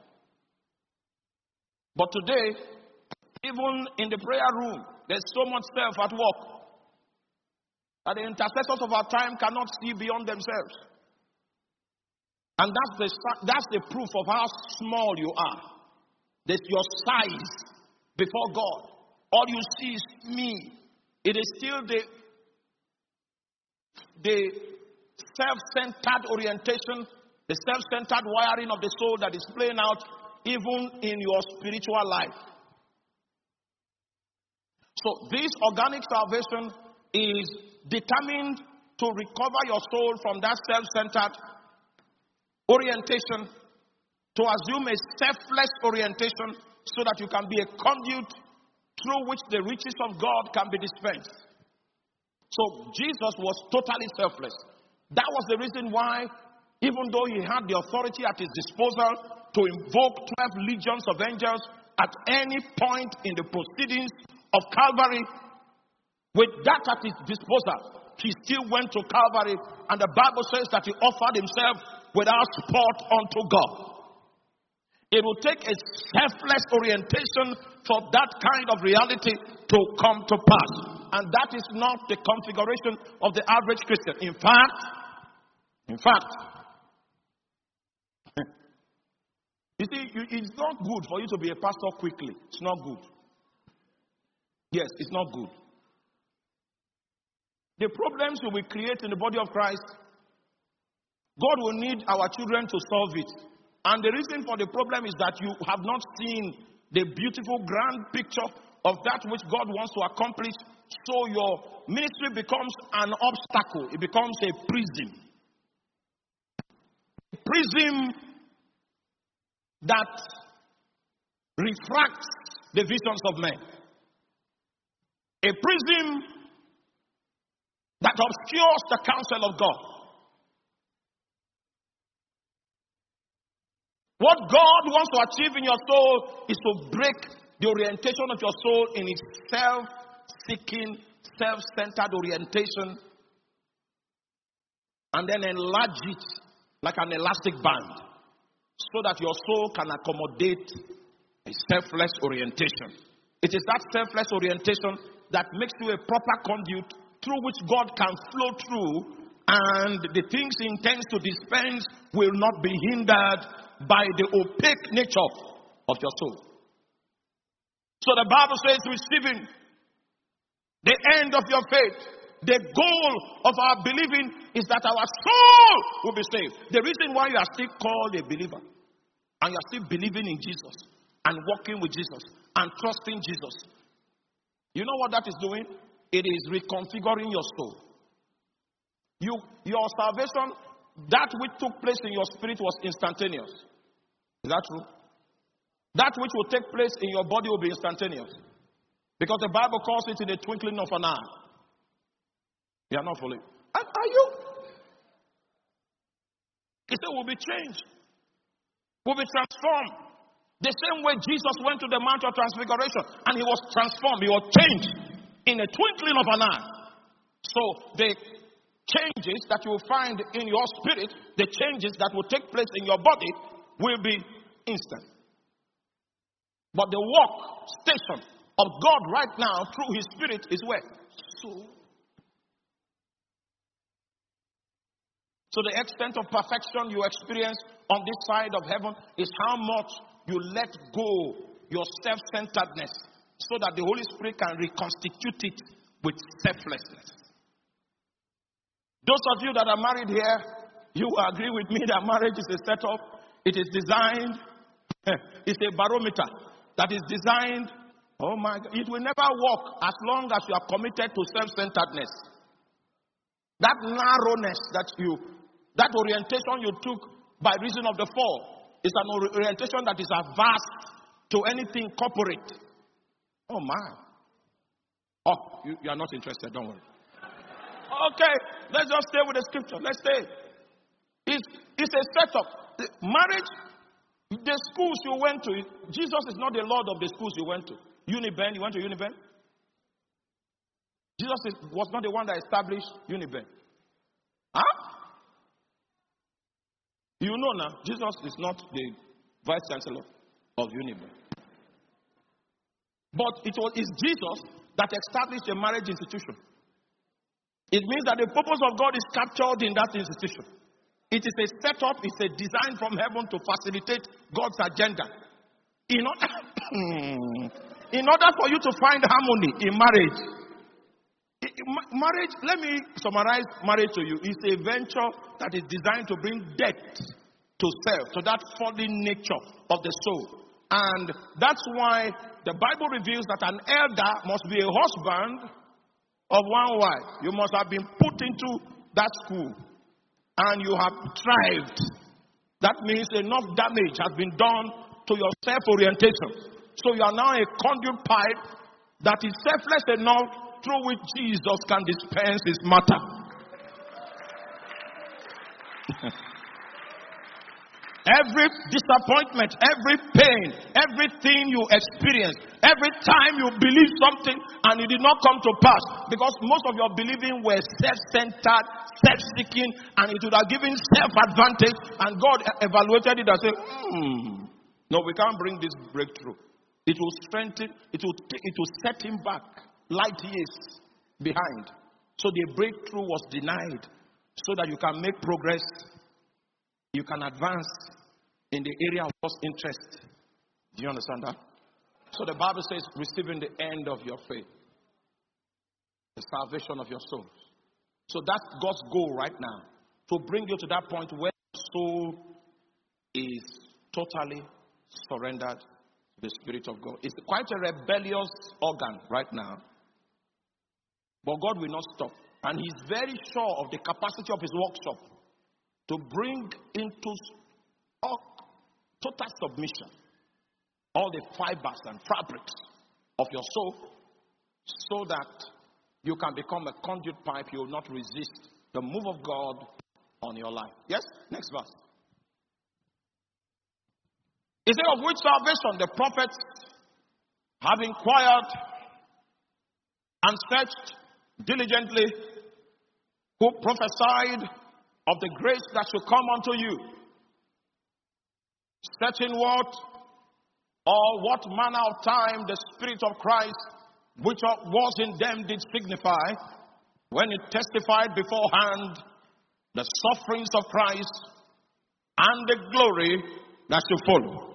But today, even in the prayer room, there's so much self at work that the intercessors of our time cannot see beyond themselves. And that's the, that's the proof of how small you are. That's your size before God. All you see is me. It is still the, the self-centered orientation, the self-centered wiring of the soul that is playing out even in your spiritual life. So this organic salvation is determined to recover your soul from that self-centered orientation, to assume a selfless orientation so that you can be a conduit through which the riches of God can be dispensed. So Jesus was totally selfless. That was the reason why, even though he had the authority at his disposal to invoke twelve legions of angels at any point in the proceedings of Calvary, with that at his disposal, he still went to Calvary, and the Bible says that he offered himself without spot unto God. It will take a selfless orientation for that kind of reality to come to pass. And that is not the configuration of the average Christian. In fact, in fact, you see, it's not good for you to be a pastor quickly. It's not good. Yes, it's not good. The problems we will create in the body of Christ, God will need our children to solve it. And the reason for the problem is that you have not seen the beautiful grand picture of that which God wants to accomplish. So your ministry becomes an obstacle. It becomes a prism. A prism that refracts the visions of men. A prism that obscures the counsel of God. What God wants to achieve in your soul is to break the orientation of your soul in its self-seeking, self-centered orientation, and then enlarge it like an elastic band so that your soul can accommodate a selfless orientation. It is that selfless orientation that makes you a proper conduit through which God can flow through, and the things he intends to dispense will not be hindered by the opaque nature of your soul. So the Bible says, receiving the end of your faith, the goal of our believing is that our soul will be saved. The reason why you are still called a believer, and you are still believing in Jesus, and walking with Jesus, and trusting Jesus, you know what that is doing? It is reconfiguring your soul. You, your salvation, that which took place in your spirit was instantaneous. Is that true? That which will take place in your body will be instantaneous. Because the Bible calls it in the twinkling of an eye. You are not fully. Are, are you? He said we'll be changed. We'll be transformed. The same way Jesus went to the Mount of Transfiguration and he was transformed. He was changed in a twinkling of an eye. So the changes that you will find in your spirit, the changes that will take place in your body will be instant. But the work station of God right now through his spirit is where? So, so the extent of perfection you experience on this side of heaven is how much you let go your self-centeredness so that the Holy Spirit can reconstitute it with selflessness. Those of you that are married here, you agree with me that marriage is a setup. It is designed, it's a barometer that is designed, oh my God, it will never work as long as you are committed to self-centeredness. That narrowness that you That orientation you took by reason of the fall is an orientation that is adverse to anything corporate. Oh my. Oh, you, you are not interested, don't worry. Okay, let's just stay with the scripture. Let's stay. It's, it's a setup. The marriage, the schools you went to, Jesus is not the Lord of the schools you went to. Uniben, you went to Uniben? Jesus is, was not the one that established Uniben. Huh? You know now, Jesus is not the vice chancellor of Uniben. But it was it's Jesus that established a marriage institution. It means that the purpose of God is captured in that institution. It is a setup, it's a design from heaven to facilitate God's agenda. In order, in order for you to find harmony in marriage, marriage, let me summarize marriage to you. It's a venture that is designed to bring death to self, to that fallen nature of the soul. And that's why the Bible reveals that an elder must be a husband of one wife. You must have been put into that school and you have thrived. That means enough damage has been done to your self-orientation. So you are now a conduit pipe that is selfless enough through which Jesus can dispense his matter. Every disappointment, every pain, everything you experience, every time you believe something and it did not come to pass, because most of your believing were self-centered, self-seeking, and it would have given self-advantage, and God evaluated it and said, hmm, no, we can't bring this breakthrough. It will strengthen, it will, it will set him back light years behind. So the breakthrough was denied so that you can make progress, you can advance in the area of God's interest. Do you understand that? So the Bible says, receiving the end of your faith, the salvation of your souls. So that's God's goal right now, to bring you to that point where your soul is totally surrendered to the Spirit of God. It's quite a rebellious organ right now, but God will not stop. And he's very sure of the capacity of his workshop to bring into total submission all the fibers and fabrics of your soul, so that you can become a conduit pipe. You will not resist the move of God on your life. Yes? Next verse. It says, of which salvation the prophets have inquired and searched diligently, who prophesied of the grace that should come unto you. Searching what or what manner of time the Spirit of Christ, which was in them, did signify, when it testified beforehand the sufferings of Christ and the glory that should follow.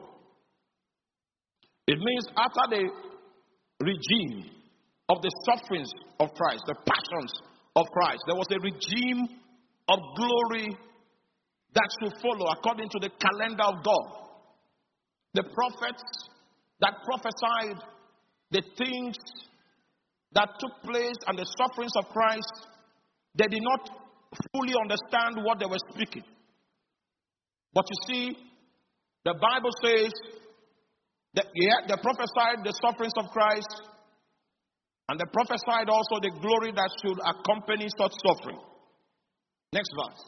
It means after the regime of the sufferings of Christ, the passions of Christ, there was a regime of glory that should follow according to the calendar of God. The prophets that prophesied the things that took place and the sufferings of Christ, they did not fully understand what they were speaking. But you see, the Bible says that yeah, they prophesied the sufferings of Christ, and they prophesied also the glory that should accompany such suffering. Next verse.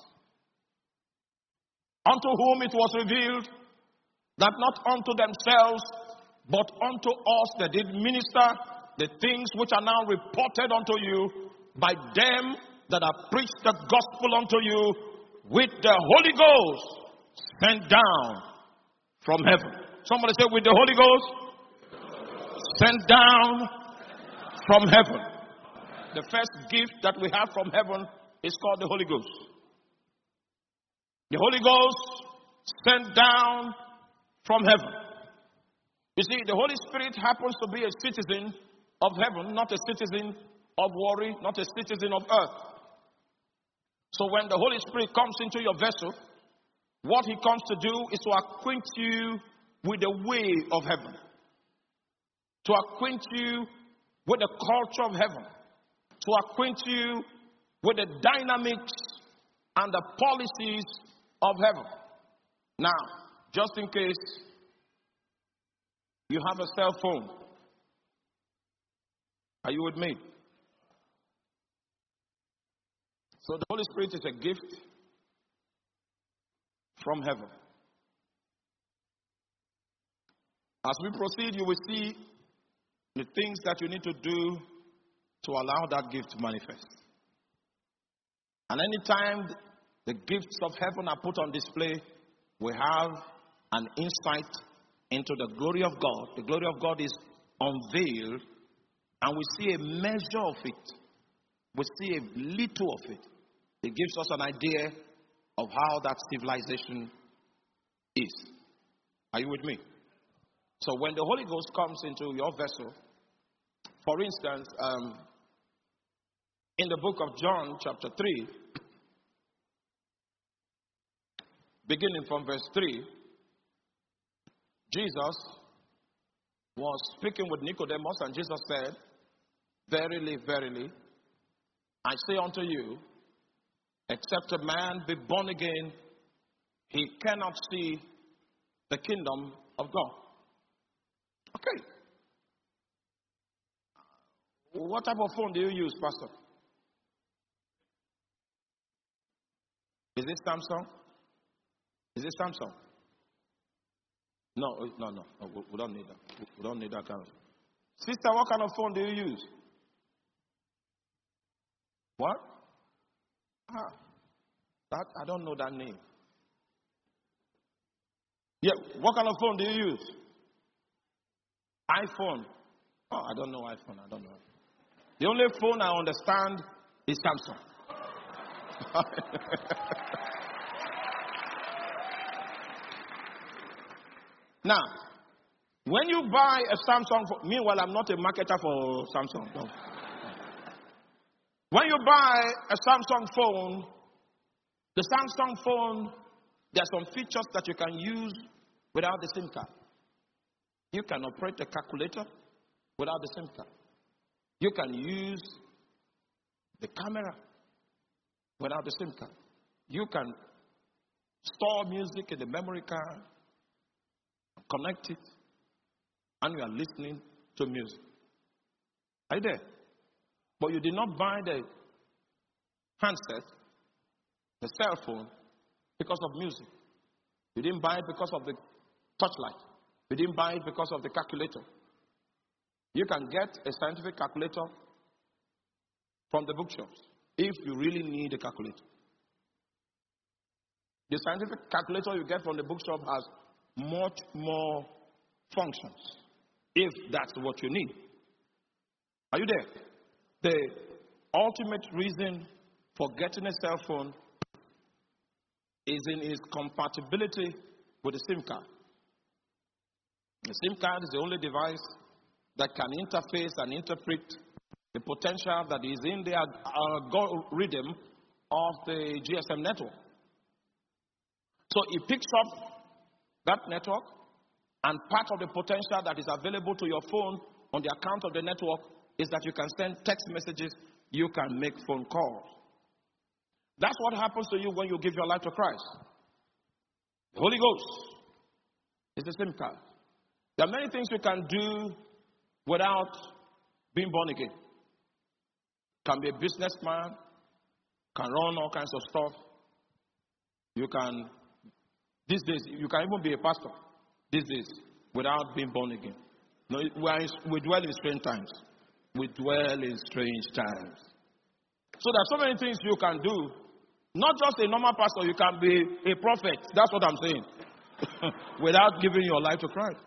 Unto whom it was revealed that not unto themselves, but unto us they did minister the things which are now reported unto you by them that have preached the gospel unto you with the Holy Ghost sent down from heaven. Somebody say, with the Holy Ghost sent down from heaven. The first gift that we have from heaven is called the Holy Ghost. The Holy Ghost sent down from heaven. You see, the Holy Spirit happens to be a citizen of heaven, not a citizen of worry, not a citizen of earth. So when the Holy Spirit comes into your vessel, what he comes to do is to acquaint you with the way of heaven, to acquaint you with the culture of heaven, to acquaint you with the dynamics and the policies of heaven. Now, just in case you have a cell phone, are you with me? So the Holy Spirit is a gift from heaven. As we proceed, you will see the things that you need to do to allow that gift to manifest. And anytime the gifts of heaven are put on display, we have an insight into the glory of God. The glory of God is unveiled, and we see a measure of it. We see a little of it. It gives us an idea of how that civilization is. Are you with me? So when the Holy Ghost comes into your vessel, for instance, um, in the book of John, chapter three, beginning from verse three, Jesus was speaking with Nicodemus, and Jesus said, "Verily, verily, I say unto you, except a man be born again, he cannot see the kingdom of God." Okay. What type of phone do you use, Pastor? Is it Samsung? Is it Samsung? No, no, no. no we, we don't need that. We don't need that kind of. Sister, what kind of phone do you use? What? Ah, that I don't know that name. Yeah, what kind of phone do you use? iPhone. Oh, I don't know iPhone. I don't know. The only phone I understand is Samsung. Now, when you buy a Samsung phone, meanwhile, I'm not a marketer for Samsung. No. When you buy a Samsung phone, the Samsung phone, there are some features that you can use without the SIM card. You can operate a calculator without the SIM card. You can use the camera without the SIM card. You can store music in the memory card, connect it, and you are listening to music. Are you there? But you did not buy the handset, the cell phone, because of music. You didn't buy it because of the touchlight. You didn't buy it because of the calculator. You can get a scientific calculator from the bookshops if you really need a calculator. The scientific calculator you get from the bookshop has much more functions, if that's what you need. Are you there? The ultimate reason for getting a cell phone is in its compatibility with the SIM card. The SIM card is the only device that can interface and interpret the potential that is in the algorithm of the G S M network. So it picks up that network, and part of the potential that is available to your phone on the account of the network is that you can send text messages, you can make phone calls. That's what happens to you when you give your life to Christ. The Holy Ghost is the SIM card. There are many things you can do without being born again. Can be a businessman, can run all kinds of stuff. You can, these days, you can even be a pastor these days without being born again. No, we, are, we dwell in strange times. We dwell in strange times. So there are so many things you can do. Not just a normal pastor, you can be a prophet. That's what I'm saying. Without giving your life to Christ.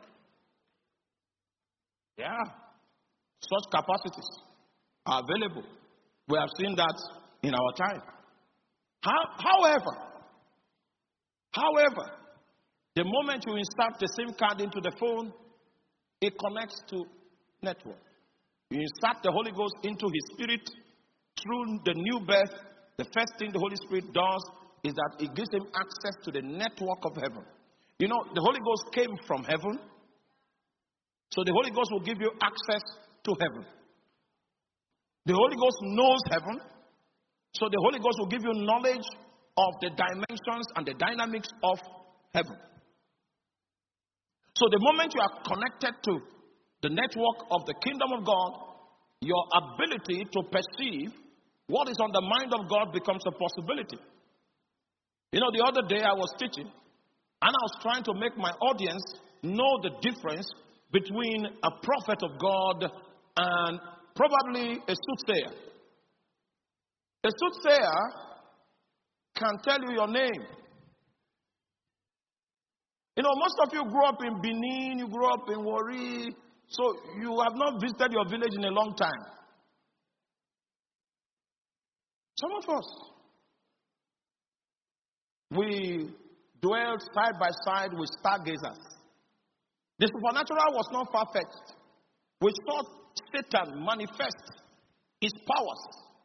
Yeah. Such capacities are available. We have seen that in our time. How, however, however, the moment you insert the SIM card into the phone, it connects to network. You insert the Holy Ghost into His Spirit through the new birth. The first thing the Holy Spirit does is that it gives him access to the network of heaven. You know, the Holy Ghost came from heaven. So the Holy Ghost will give you access to heaven. The Holy Ghost knows heaven. So the Holy Ghost will give you knowledge of the dimensions and the dynamics of heaven. So the moment you are connected to the network of the kingdom of God, your ability to perceive what is on the mind of God becomes a possibility. You know, the other day I was teaching, and I was trying to make my audience know the difference between a prophet of God and probably a soothsayer. A soothsayer can tell you your name. You know, most of you grew up in Benin, you grew up in Warri, so you have not visited your village in a long time. Some of us, we dwelled side by side with stargazers. The supernatural was not far-fetched. We saw Satan manifest his powers.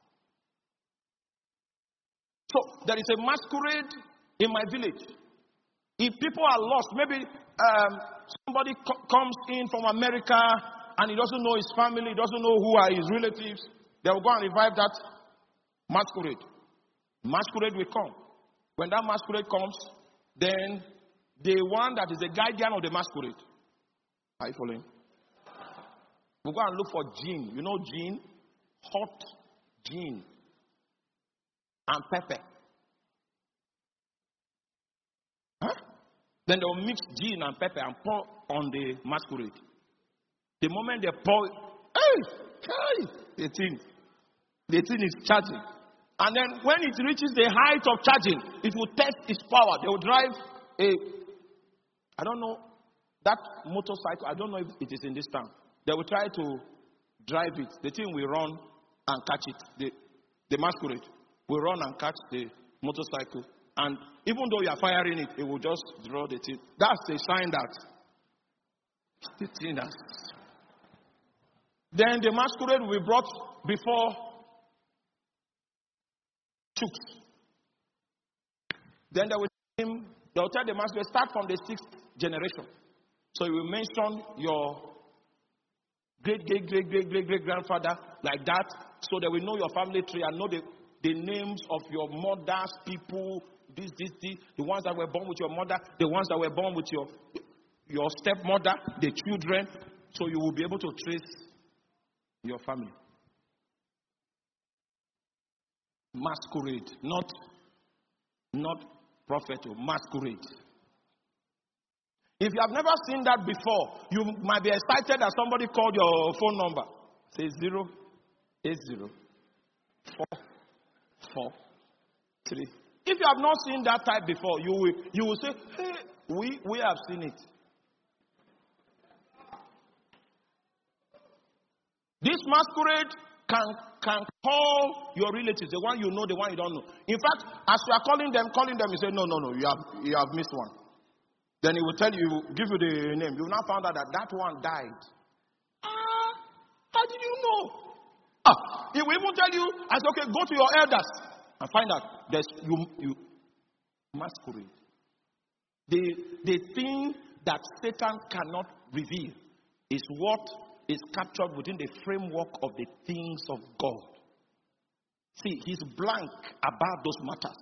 So there is a masquerade in my village. If people are lost, maybe um, somebody co- comes in from America and he doesn't know his family, he doesn't know who are his relatives, they will go and revive that masquerade. Masquerade will come. When that masquerade comes, then the one that is the guardian of the masquerade. Are you following? We'll go and look for gin. You know gin? Hot gin. And pepper. Huh? Then they will mix gin and pepper and pour on the masquerade. The moment they pour, hey, hey, the thing, the thing is charging. And then when it reaches the height of charging, it will test its power. They will drive a, I don't know, that motorcycle, I don't know if it is in this town. They will try to drive it. The thing will run and catch it. The, the masquerade will run and catch the motorcycle. And even though you are firing it, it will just draw the thing. That's a sign that the thing has. Then the masquerade will be brought before Chooks. Then they will tell him, they will tell the masquerade, start from the sixth generation. So you will mention your great, great, great, great, great, great grandfather like that, so they will know your family tree and know the, the names of your mother's people, this, this, this, the ones that were born with your mother, the ones that were born with your, your stepmother, the children, so you will be able to trace your family. Masquerade, not, not prophet, masquerade. If you have never seen that before, you might be excited that somebody called your phone number. Say zero, eight zero, four, four, three. If you have not seen that type before, you will, you will say, hey, we, we have seen it. This masquerade can, can call your relatives, the one you know, the one you don't know. In fact, as you are calling them, calling them, you say, no, no, no, you have, you have missed one. Then he will tell you, give you the name. You will now find out that that one died. Ah, how did you know? Ah, he will even tell you, I say, okay, go to your elders and find out there's you, you masquerade. The, the thing that Satan cannot reveal is what is captured within the framework of the things of God. See, he's blank about those matters.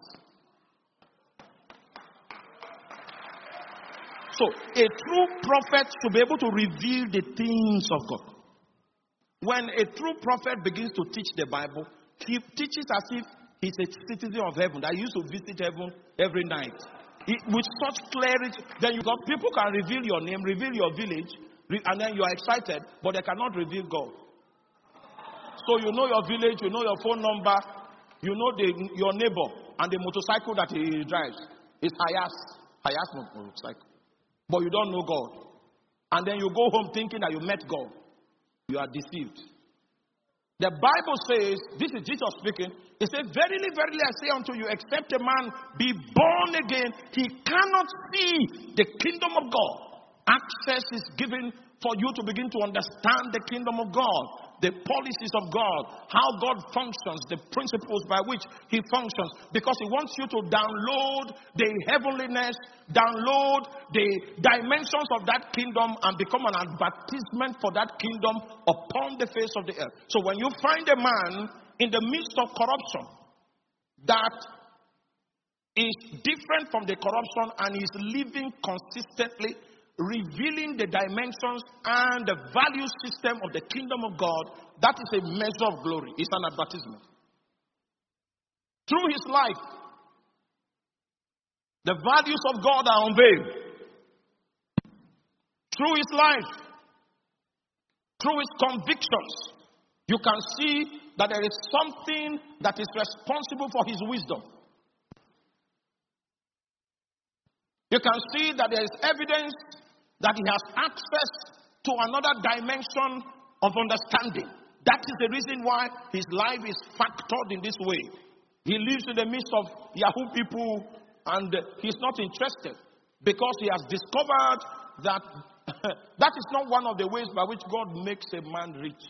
So, a true prophet should be able to reveal the things of God. When a true prophet begins to teach the Bible, he teaches as if he's a citizen of heaven that used to visit heaven every night. He, with such clarity, then you got people can reveal your name, reveal your village, and then you are excited, but they cannot reveal God. So you know your village, you know your phone number, you know the, your neighbor, and the motorcycle that he drives. It's Hayas. Hayas motorcycle. But you don't know God. And then you go home thinking that you met God. You are deceived. The Bible says, this is Jesus speaking, it says, verily, verily, I say unto you, except a man be born again, he cannot see the kingdom of God. Access is given for you to begin to understand the kingdom of God, the policies of God, how God functions, the principles by which he functions, because he wants you to download the heavenliness, download the dimensions of that kingdom and become an advertisement for that kingdom upon the face of the earth. So when you find a man in the midst of corruption that is different from the corruption and is living consistently, revealing the dimensions and the value system of the kingdom of God, that is a measure of glory. It's an advertisement. Through his life, the values of God are unveiled. Through his life, through his convictions, you can see that there is something that is responsible for his wisdom. You can see that there is evidence that he has access to another dimension of understanding. That is the reason why his life is factored in this way. He lives in the midst of Yahoo people and he's not interested because he has discovered that that is not one of the ways by which God makes a man rich.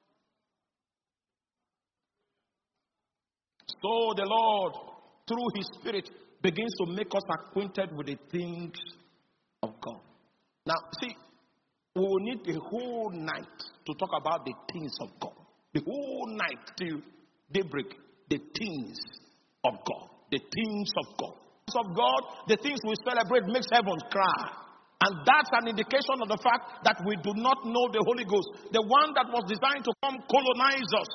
So the Lord, through his Spirit, begins to make us acquainted with the things of God. Now, see, we will need the whole night to talk about the things of God. The whole night till daybreak, the things of God. The things of God. The things of God, the things we celebrate makes heaven cry. And that's an indication of the fact that we do not know the Holy Ghost, the one that was designed to come colonize us,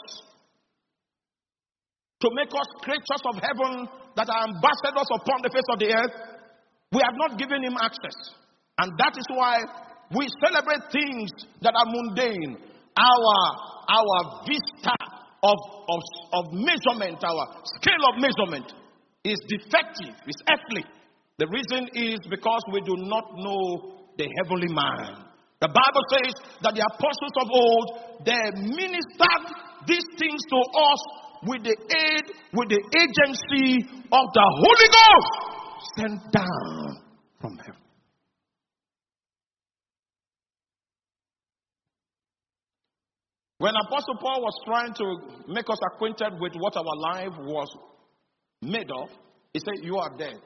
to make us creatures of heaven that are ambassadors upon the face of the earth. We have not given him access. And that is why we celebrate things that are mundane. Our, our vista of, of, of measurement, our scale of measurement is defective, is earthly. The reason is because we do not know the heavenly man. The Bible says that the apostles of old, they ministered these things to us with the aid, with the agency of the Holy Ghost sent down from heaven. When Apostle Paul was trying to make us acquainted with what our life was made of, he said, you are dead.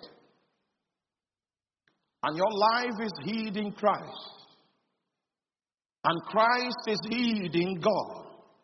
And your life is hid in Christ. And Christ is hid in God.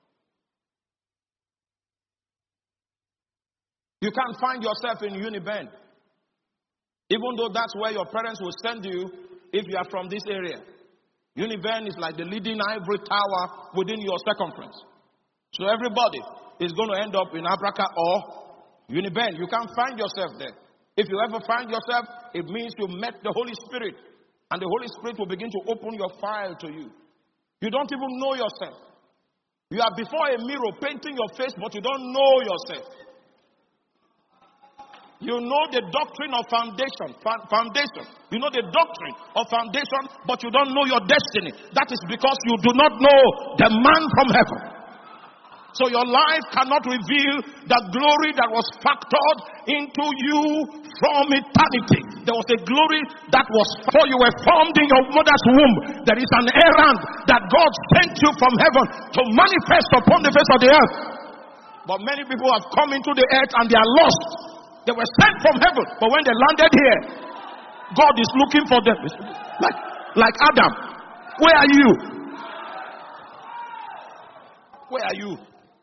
You can't find yourself in Unibend, even though that's where your parents will send you if you are from this area. Unibend is like the leading ivory tower within your circumference. So everybody is going to end up in Abraka or Unibend. You can't find yourself there. If you ever find yourself, it means you met the Holy Spirit. And the Holy Spirit will begin to open your file to you. You don't even know yourself. You are before a mirror painting your face, but you don't know yourself. You know the doctrine of foundation. Foundation. You know the doctrine of foundation, but you don't know your destiny. That is because you do not know the man from heaven. So your life cannot reveal the glory that was factored into you from eternity. There was a glory that was before you were formed in your mother's womb. There is an errand that God sent you from heaven to manifest upon the face of the earth. But many people have come into the earth and they are lost. They were sent from heaven, but when they landed here, God is looking for them. Like, like Adam. Where are you? Where are you?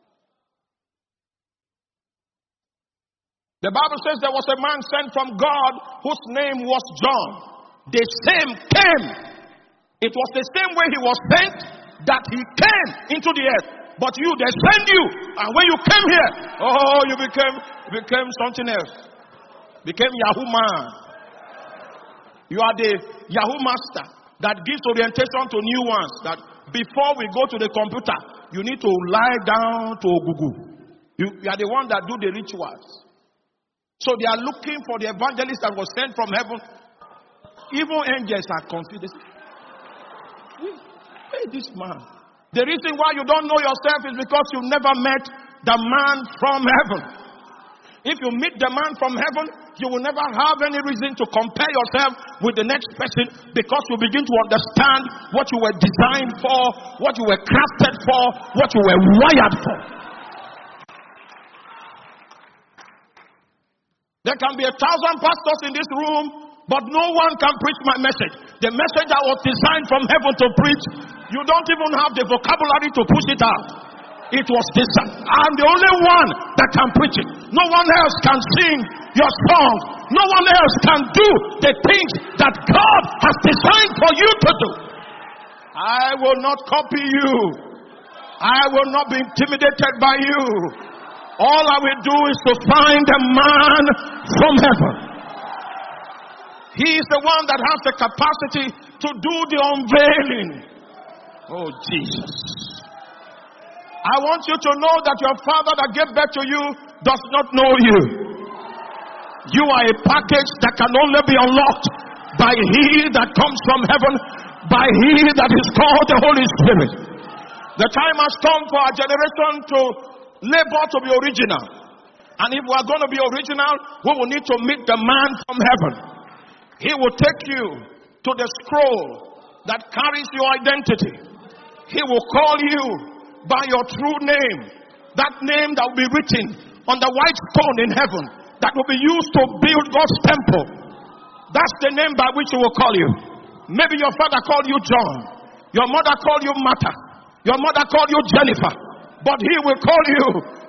The Bible says there was a man sent from God whose name was John. The same came. It was the same way he was sent that he came into the earth. But you, they send you. And when you came here, oh, you became, became something else. Became Yahoo man. You are the Yahoo master that gives orientation to new ones. That before we go to the computer, you need to lie down to Ogugu. You, you are the one that do the rituals. So they are looking for the evangelist that was sent from heaven. Even angels are confused. Hey, this man. The reason why you don't know yourself is because you've never met the man from heaven. If you meet the man from heaven, you will never have any reason to compare yourself with the next person, because you begin to understand what you were designed for, what you were crafted for, what you were wired for. There can be a thousand pastors in this room, but no one can preach my message. The message I was designed from heaven to preach, you don't even have the vocabulary to push it out. it was designed. I'm the only one that can preach it. No one else can sing your songs. No one else can do the things that God has designed for you to do. I will not copy you. I will not be intimidated by you. All I will do is to find a man from heaven. He is the one that has the capacity to do the unveiling. Oh, Jesus. I want you to know that your father that gave birth to you does not know you. You are a package that can only be unlocked by he that comes from heaven, by he that is called the Holy Spirit. The time has come for our generation to labor to be original. And if we are going to be original, we will need to meet the man from heaven. He will take you to the scroll that carries your identity. He will call you by your true name. That name that will be written on the white stone in heaven, that will be used to build God's temple. That's the name by which he will call you. Maybe your father called you John. Your mother called you Martha. Your mother called you Jennifer. But he will call you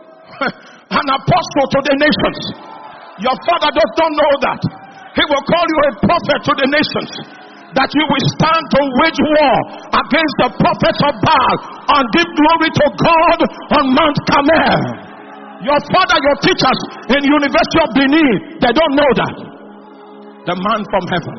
an apostle to the nations. Your father does not know that. He will call you a prophet to the nations. That you will stand to wage war against the prophets of Baal and give glory to God on Mount Carmel. Your father, your teachers in University of Benin, they don't know that. The man from heaven.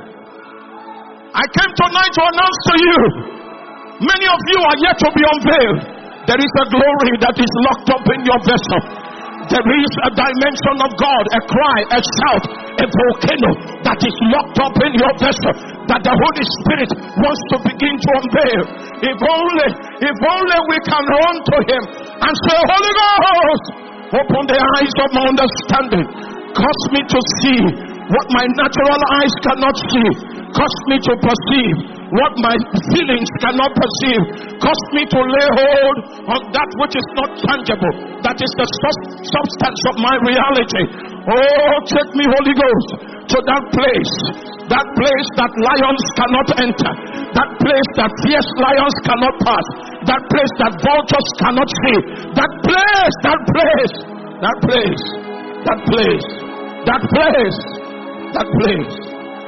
I came tonight to announce to you, many of you are yet to be unveiled. There is a glory that is locked up in your vessel. There is a dimension of God, a cry, a shout, a volcano that is locked up in your vessel, that the Holy Spirit wants to begin to unveil. If only, if only we can run to him and say, Holy Ghost, open the eyes of my understanding. Cause me to see what my natural eyes cannot see. Cause me to perceive what my feelings cannot perceive. Cause me to lay hold on that which is not tangible, that is the sub- substance of my reality. Oh, take me, Holy Ghost, to that place, that place that lions cannot enter, that place that fierce lions cannot pass, that place that vultures cannot see, that place, that place, that place, that place, that place, that place,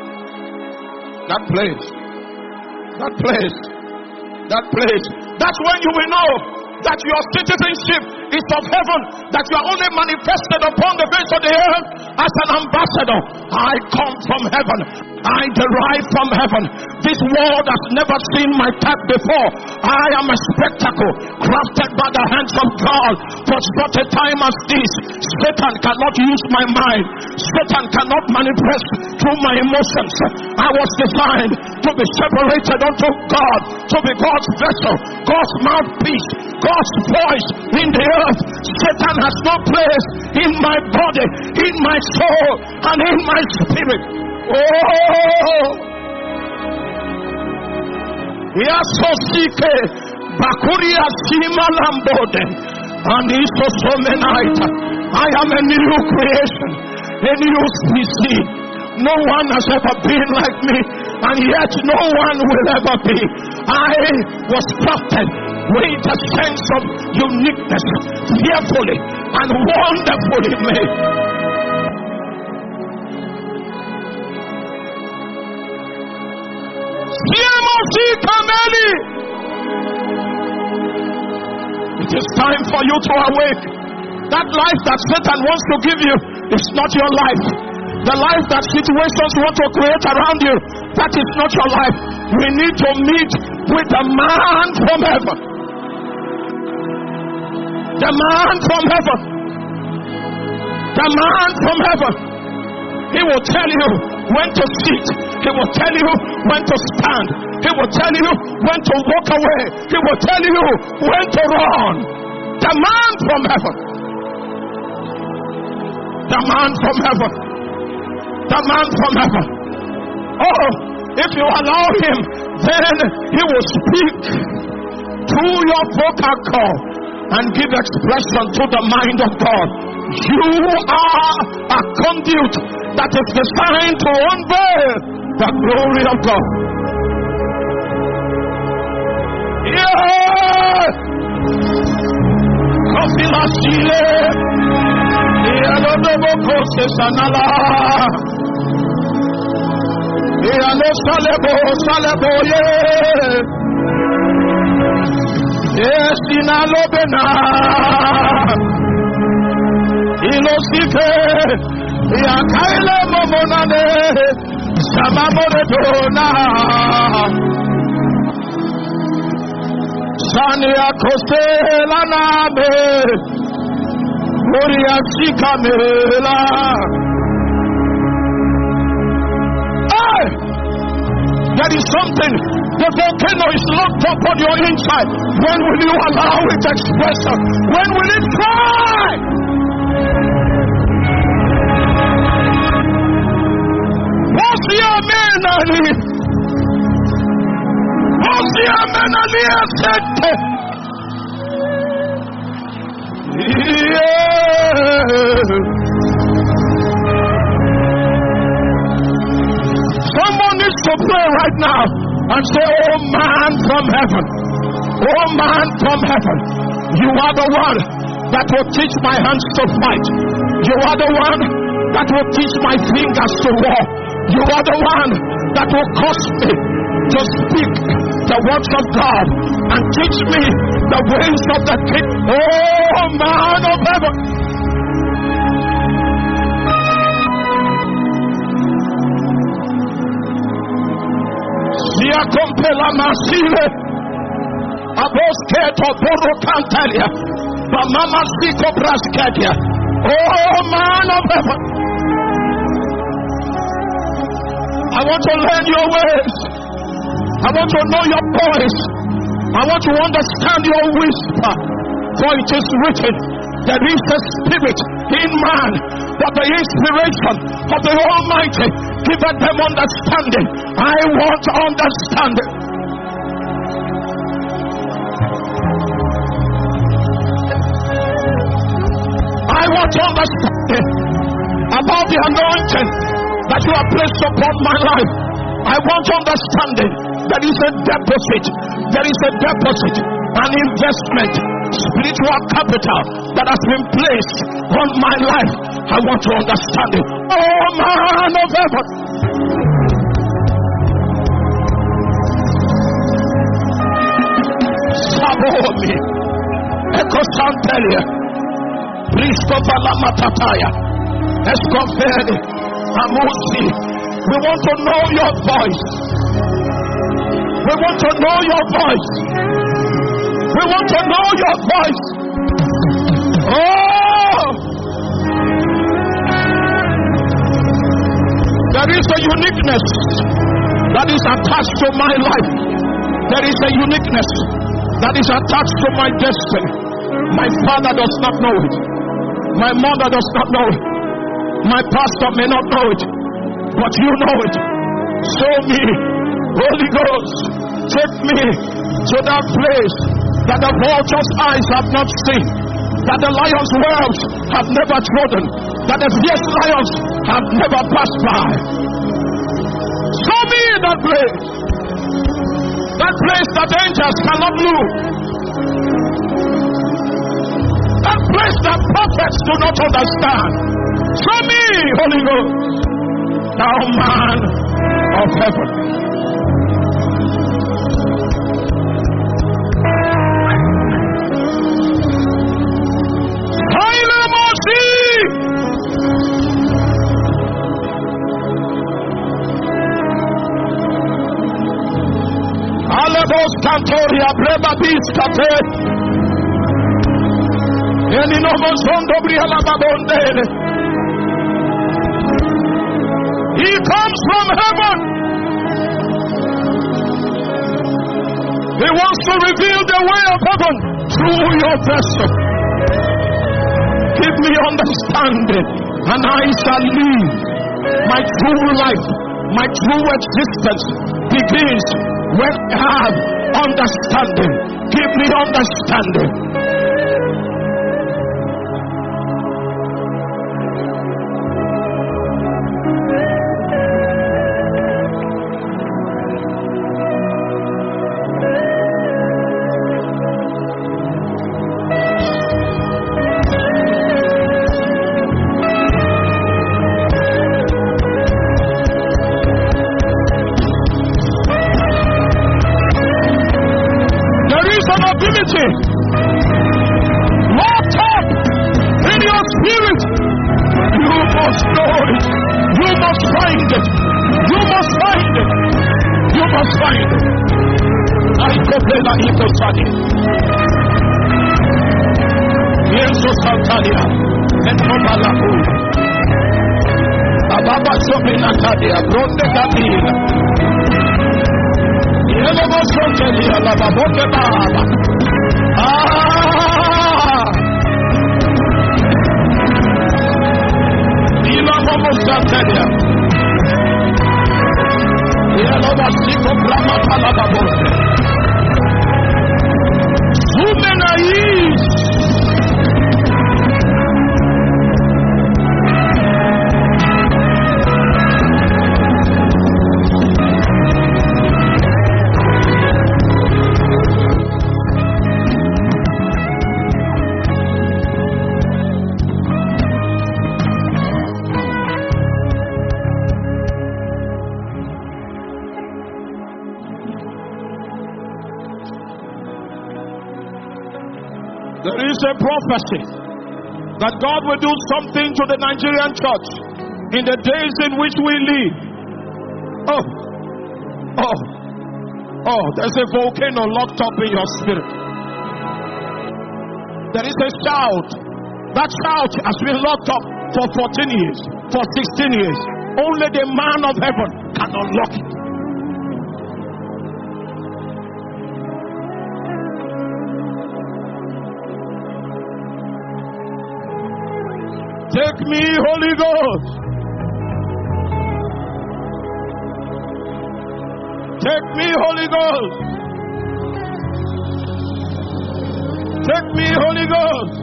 that place. That place, that place. That's when you will know that your citizenship is of heaven, that you are only manifested upon the face of the earth as an ambassador. I come from heaven. I derive from heaven. This world has never seen my type before. I am a spectacle crafted by the hands of God for such a time as this. Satan cannot use my mind. Satan cannot manifest through my emotions. I was designed to be separated unto God, to be God's vessel, God's mouthpiece, God's voice in the earth. Satan has no place in my body, in my soul, and in my spirit. Oh, Yasosike Bakuria Sima Lambode and Isosomenite. I am a new creation, a new species. No one has ever been like me, and yet no one will ever be. I was crafted with a sense of uniqueness, fearfully and wonderfully made. It is time for you to awake. That life that Satan wants to give you is not your life. The life that situations want to create around you, that is not your life. We need to meet with the man from heaven. The man from heaven. The man from heaven. He will tell you when to sit. He will tell you when to stand. He will tell you when to walk away. He will tell you when to run. The man from heaven. The man from heaven. The man from heaven. Oh, if you allow him, then he will speak through your vocal cord and give expression to the mind of God. You are a conduit that is designed to unveil the glory of God. Yes! Kofila Sile, Yalodobo Kose Sanala, Yalo Salebo, Salebo, yes, Inalobena, Ilosike, Yakaile Momonane, Samamoredona, Sania Costela Nabe, Moria Sikamela. Hey! There is something, the volcano is locked up on your inside. When will you allow it to express? When will it cry? What's your man? What's your man? Yeah. Someone needs to pray right now and say, oh man from heaven, oh man from heaven, you are the one that will teach my hands to fight. You are the one that will teach my fingers to walk. You are the one that will cause me to speak the words of God and teach me the ways of the king. Oh man of heaven. Sia compela masile abosketo boro cantalia ba mama siko brasketia. Oh man of heaven, I want to learn your ways. I want to know your voice. I want to understand your whisper. For it is written, there is a spirit in man, but the inspiration of the Almighty giveth them understanding. I want understanding. I want understanding about the anointing that you have placed upon my life. I want understanding. There is a deposit. There is a deposit, an investment, spiritual capital that has been placed on my life. I want to understand it. Oh man of heaven. Sabomi. Eko Santelia. Christopher Matataya. Escoferi. Amusi. We want to know your voice. We want to know your voice. We want to know your voice. Oh! There is a uniqueness that is attached to my life. There is a uniqueness that is attached to my destiny. My father does not know it. My mother does not know it. My pastor may not know it. But you know it. Show me, Holy Ghost, take me to that place that the vulture's eyes have not seen, that the lion's whelps have never trodden, that the fierce lions have never passed by. Show me that place, that place that angels cannot move, that place that prophets do not understand. Show me, Holy Ghost. Thou man of heaven. Alebos Cantoria Breba Biscate Eninomo Sondo Briala Babondele. He comes from heaven. He wants to reveal the way of heaven through your vessel. Give me understanding, and I shall live. My true life, my true existence begins when I have understanding. Give me understanding. Sadi. Yesu Santalia. Enobalaku. Ababa Sobina Tadia. Bronde Kabila. Yelobo Santalia. Lababoke Baba. Ah. Ilabobo Santalia. Yelobo Siko Brahma Palababose. Sumenais. There is a prophecy that God will do something to the Nigerian church in the days in which we live. Oh, oh, oh, there's a volcano locked up in your spirit. There is a shout. That shout has been locked up for fourteen years, for sixteen years. Only the man of heaven can unlock it. Take me, Holy Ghost. Take me, Holy Ghost. Take me, Holy Ghost.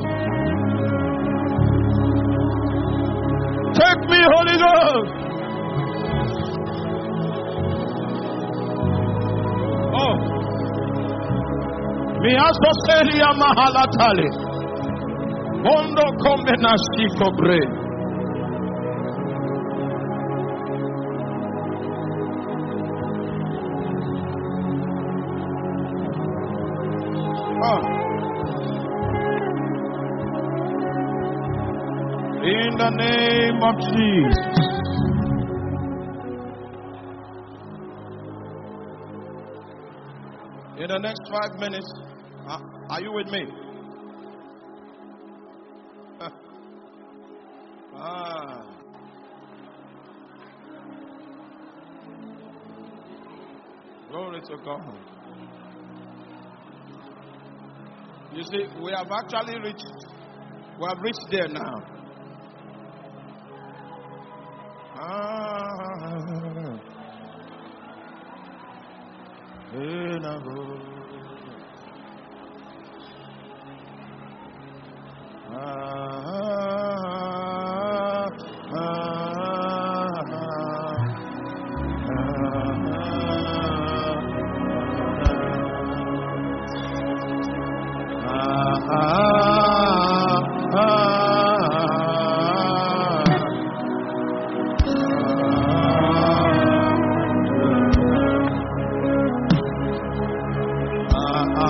Take me, Holy Ghost. Oh. Mi asoselia mahalatali. Mondo come nascito bre. Oh. In the name of Jesus. In the next five minutes, uh, are you with me? Ah. Glory to God. You see, we have actually reached, we have reached there now. Ah. Ah,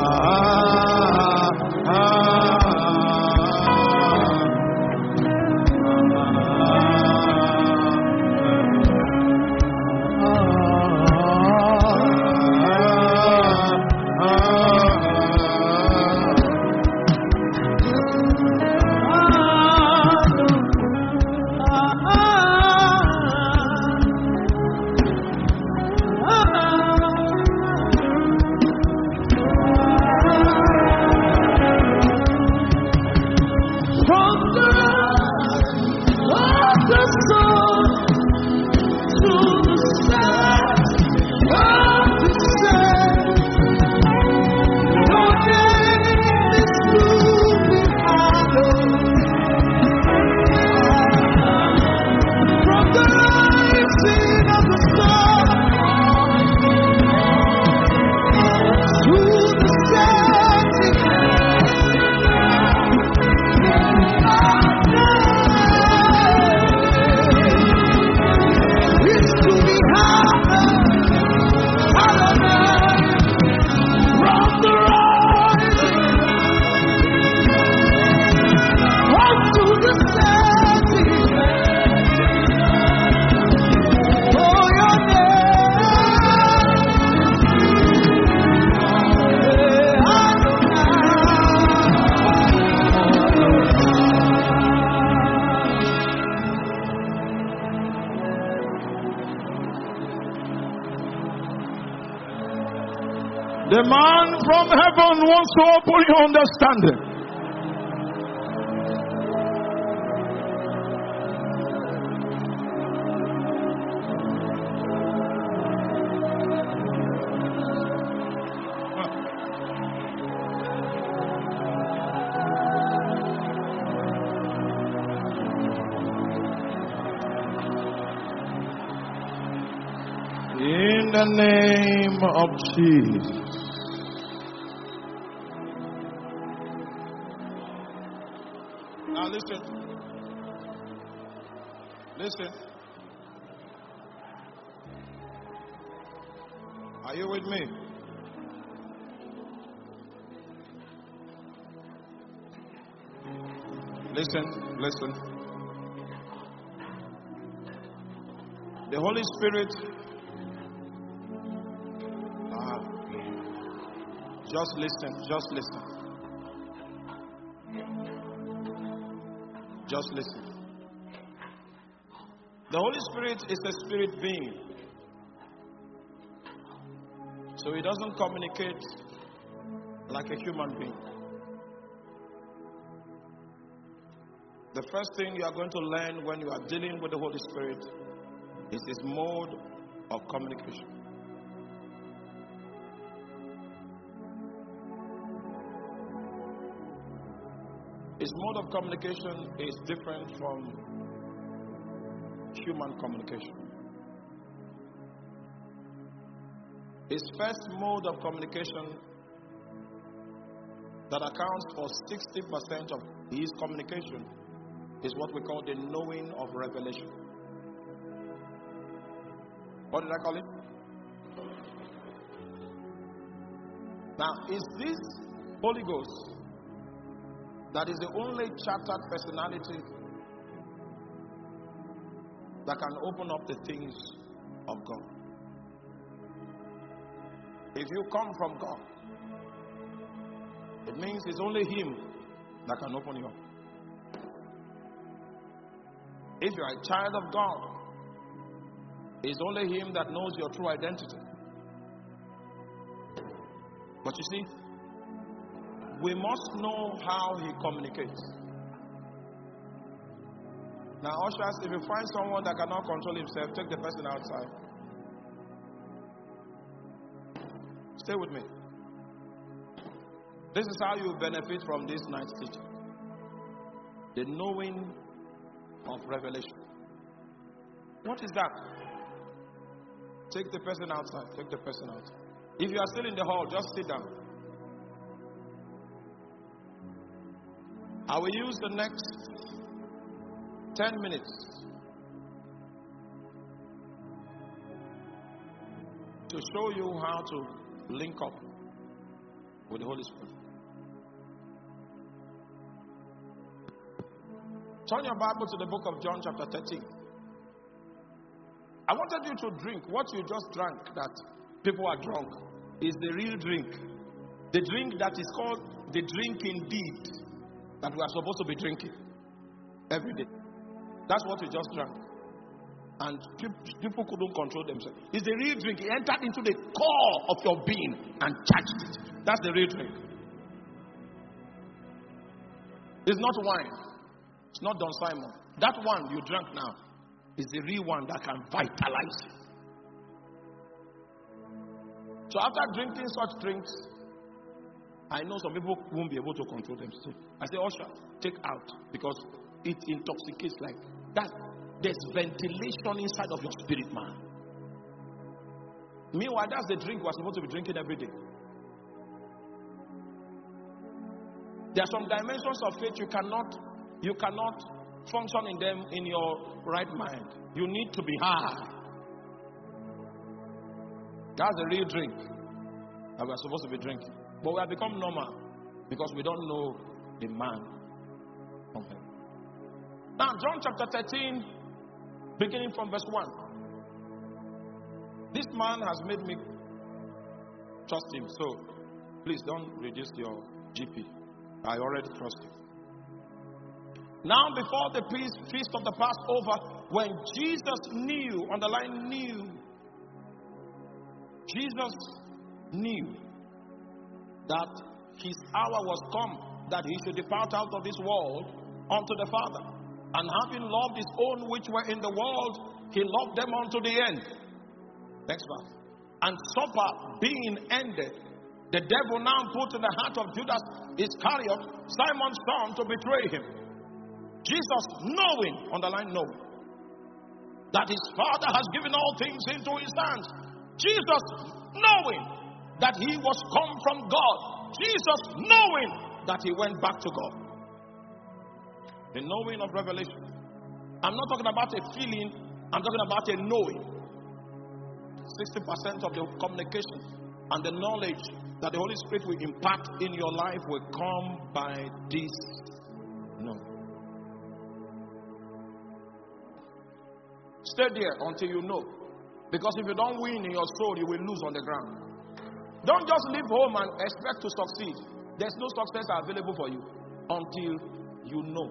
The man from heaven wants to open your understanding. In the name of Jesus. Now listen. Listen. Are you with me? Listen, listen. The Holy Spirit, uh, just listen, just listen. Just listen. The Holy Spirit is a spirit being. So he doesn't communicate like a human being. The first thing you are going to learn when you are dealing with the Holy Spirit is his mode of communication. His mode of communication is different from human communication. His first mode of communication that accounts for sixty percent of his communication is what we call the knowing of revelation. What did I call it? Now, is this Holy Ghost that is the only chartered personality that can open up the things of God? If you come from God, it means it's only Him that can open you up. If you are a child of God, it's only Him that knows your true identity. But you see, we must know how He communicates. Now, ushers, if you find someone that cannot control himself, take the person outside. Stay with me. This is how you benefit from this night's teaching. The knowing of revelation. What is that? Take the person outside. Take the person outside. If you are still in the hall, just sit down. I will use the next ten minutes to show you how to link up with the Holy Spirit. Turn your Bible to the book of John chapter thirteen. I wanted you to drink what you just drank, that people are drunk, is the real drink. The drink that is called the drink indeed, that we are supposed to be drinking every day. That's what you just drank. And people couldn't control themselves. It's the real drink. It entered into the core of your being and charged it. That's the real drink. It's not wine. It's not Don Simon. That one you drank now is the real one that can vitalize you. So after drinking such drinks, I know some people won't be able to control themselves. I say, usher, take out, because it intoxicates like that. There's ventilation inside of your spirit, man. Meanwhile, that's the drink we're supposed to be drinking every day. There are some dimensions of faith you cannot, you cannot function in them in your right mind. You need to be high. That's the real drink that we're supposed to be drinking. But we have become normal because we don't know the man from heaven. Now, John chapter thirteen, beginning from verse one. This man has made me trust him. So, please don't reduce your G P. I already trust him. Now, before the feast of the Passover, when Jesus knew, underline knew, Jesus knew that his hour was come, that he should depart out of this world unto the Father. And having loved his own which were in the world, he loved them unto the end. Next verse. And supper being ended, the devil now put in the heart of Judas Iscariot, Simon's son, to betray him. Jesus, knowing, underline know, that his Father has given all things into his hands. Jesus, knowing that he was come from God. Jesus, knowing that he went back to God. The knowing of revelation. I'm not talking about a feeling, I'm talking about a knowing. sixty percent of the communication and the knowledge that the Holy Spirit will impart in your life will come by this knowing. Stay there until you know. Because if you don't win in your soul, you will lose on the ground. Don't just leave home and expect to succeed. There's no success available for you until you know.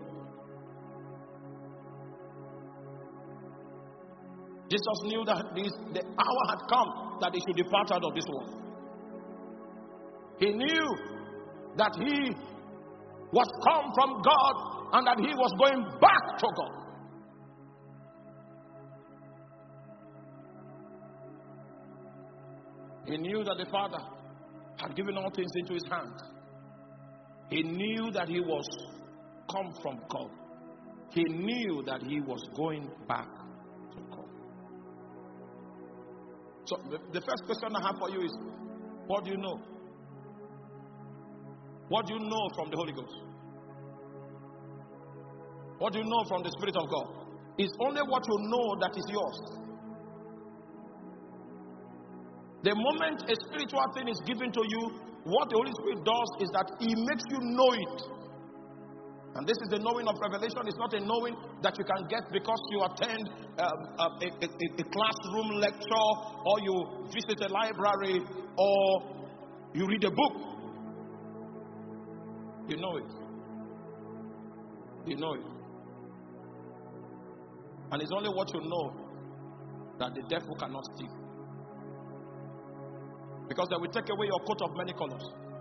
Jesus knew that this, the hour had come that he should depart out of this world. He knew that he was come from God and that he was going back to God. He knew that the Father had given all things into his hands. He knew that he was come from God. He knew that he was going back to God. So the, the first question I have for you is, what do you know? What do you know from the Holy Ghost? What do you know from the Spirit of God? It's only what you know that is yours. The moment a spiritual thing is given to you, what the Holy Spirit does is that He makes you know it. And this is the knowing of revelation. It's not a knowing that you can get because you attend um, a, a, a, a classroom lecture, or you visit a library, or you read a book. You know it. You know it. And it's only what you know that the devil cannot steal. Because they will take away your coat of many colors.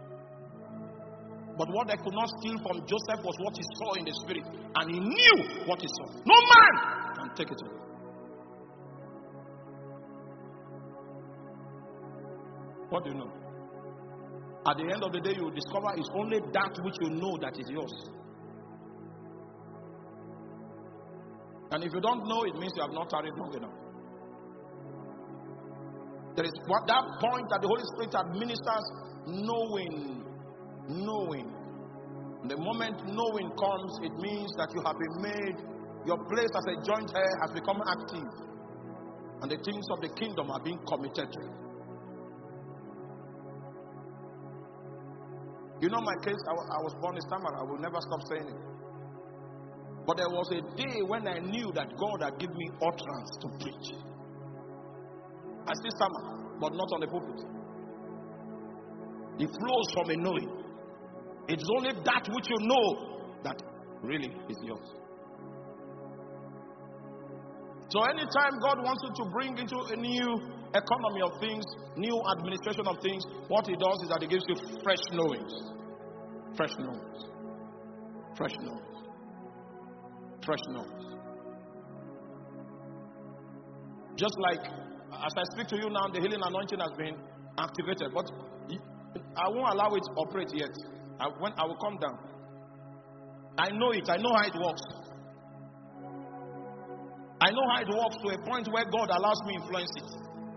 But what they could not steal from Joseph was what he saw in the spirit. And he knew what he saw. No man can take it away. What do you know? At the end of the day, you will discover it's only that which you know that is yours. And if you don't know, it means you have not tarried long enough. There is what that point that the Holy Spirit administers, knowing, knowing. The moment knowing comes, it means that you have been made, your place as a joint heir has become active, and the things of the kingdom are being committed to. You know my case, I, I was born a stammerer. I will never stop saying it. But there was a day when I knew that God had given me utterance to preach. I still stammer, but not on the pulpit. It flows from a knowing. It's only that which you know that really is yours. So anytime God wants you to bring into a new economy of things, new administration of things, what He does is that He gives you fresh knowings. Fresh knowings. Fresh knowings. Fresh knowings. Just like as I speak to you now, the healing anointing has been activated, but I won't allow it to operate yet. I, when I will come down, I know it. I know how it works. I know how it works to a point where God allows me to influence it.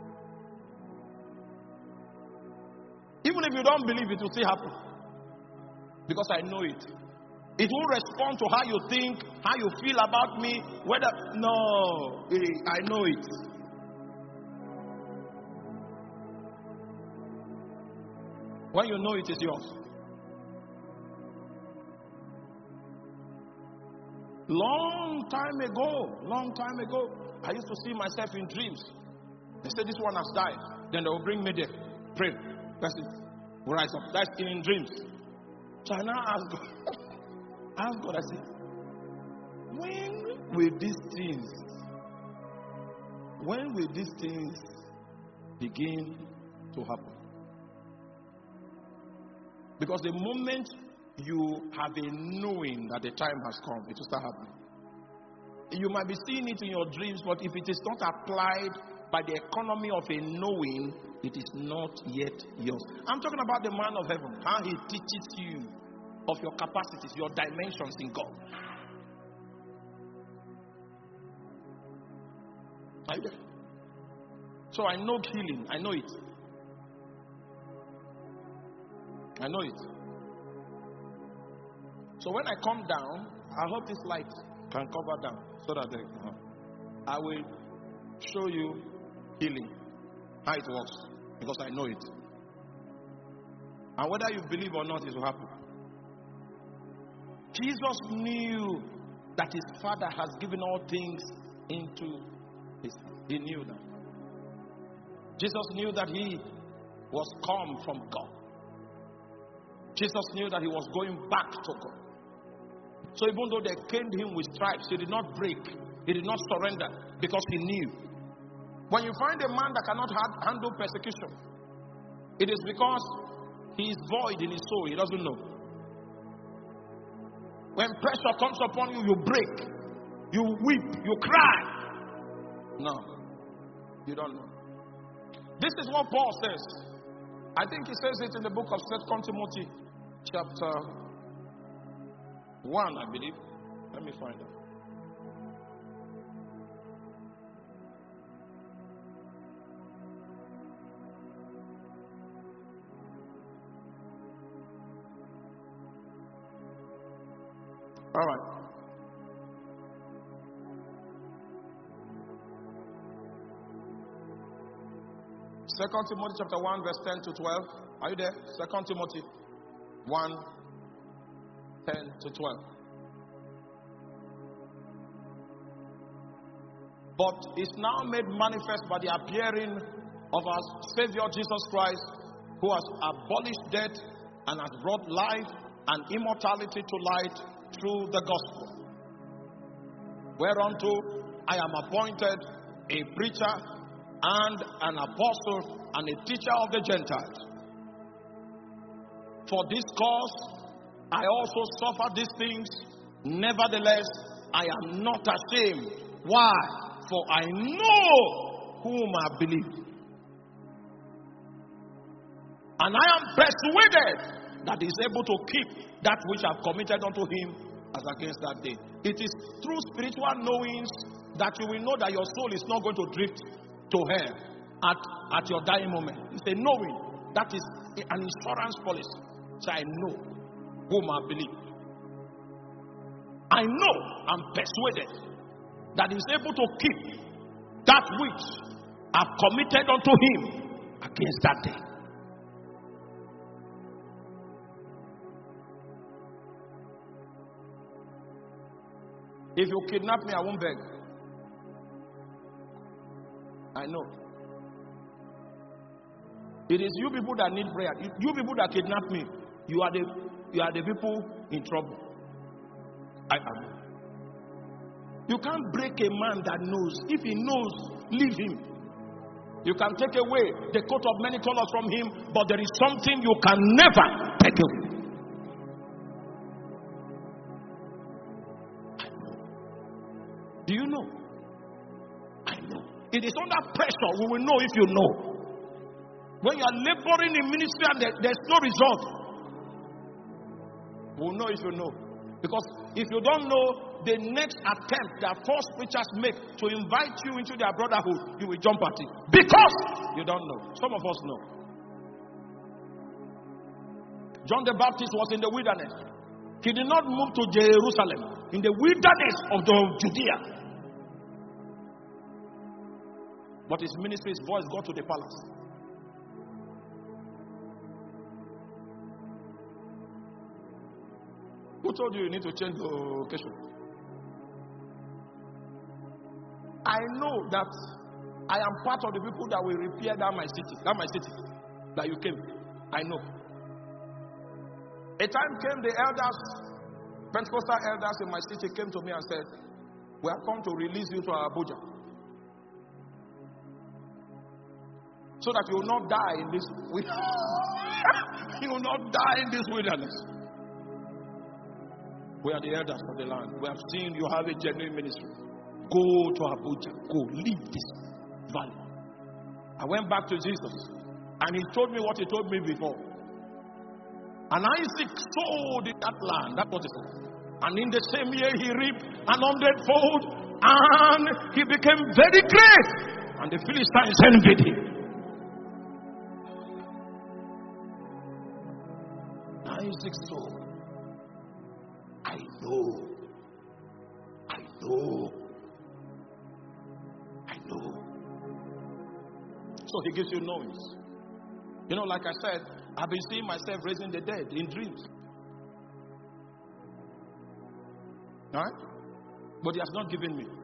Even if you don't believe, it will still happen, because I know it. It will respond to how you think, how you feel about me. Whether no, I know it. When you know it is yours. Long time ago, long time ago, I used to see myself in dreams. They say this one has died. Then they will bring me there. Pray. Person will rise up. That's in dreams. So I now ask God, ask God, I say, when will these things, when will these things begin to happen? Because the moment you have a knowing that the time has come, it will start happening. You might be seeing it in your dreams, but if it is not applied by the economy of a knowing, it is not yet yours. I'm talking about the man of heaven, how he teaches you of your capacities, your dimensions in God. Are you there? So I know healing. I know it. I know it. So when I come down, I hope this light can cover down so that they, uh, I will show you healing, how it works, because I know it. And whether you believe or not, it will happen. Jesus knew that his Father has given all things into his hand. He knew that. Jesus knew that he was come from God. Jesus knew that he was going back to God. So even though they caned him with stripes, he did not break. He did not surrender because he knew. When you find a man that cannot handle persecution, it is because he is void in his soul. He doesn't know. When pressure comes upon you, you break. You weep. You cry. No. You don't know. This is what Paul says. I think he says it in the book of Second Timothy chapter one, I believe. Let me find out. All right. Second Timothy chapter one, verse ten to twelve. Are you there? Second Timothy one, ten to twelve. But is now made manifest by the appearing of our Savior Jesus Christ, who has abolished death and has brought life and immortality to light through the gospel, whereunto I am appointed a preacher and an apostle and a teacher of the Gentiles. For this cause I also suffer these things, nevertheless I am not ashamed. Why? For I know whom I believe, and I am persuaded that he is able to keep that which I have committed unto him as against that day. It is through spiritual knowings that you will know that your soul is not going to drift to hell at, at your dying moment. It's a knowing. That is an insurance policy. So I know whom I believe. I know, I'm persuaded that he is able to keep that which I've committed unto him against that day. If you kidnap me, I won't beg. I know. It is you people that need prayer. You people that kidnap me, you are the you are the people in trouble. I am. You can't break a man that knows. If he knows, leave him. You can take away the coat of many colors from him, but there is something you can never take away. Do you know? I know. It is under pressure. We will know if you know. When you are laboring in ministry and there, there's no result, we will know if you know. Because if you don't know, the next attempt that false preachers make to invite you into their brotherhood, you will jump at it. Because you don't know. Some of us know. John the Baptist was in the wilderness. He did not move to Jerusalem. In the wilderness of the Judea. But his ministry, his voice got to the palace. Who told you you need to change the location? I know that I am part of the people that will repair that my city. That my city. That you came. I know. A time came, the elders, Pentecostal elders in my city came to me and said, we have come to release you to Abuja. So that you will not die in this wilderness. You will not die in this wilderness. We are the elders of the land. We have seen you have a genuine ministry. Go to Abuja. Go. Leave this valley. I went back to Jesus. And he told me what he told me before. And Isaac sowed in that land. That's what he said. And in the same year he reaped an hundredfold. And he became very great. And the Philistines envied him. Isaac sowed. I know. I know. I know. So he gives you noise. You know, like I said, I've been seeing myself raising the dead in dreams. Right? But he has not given me.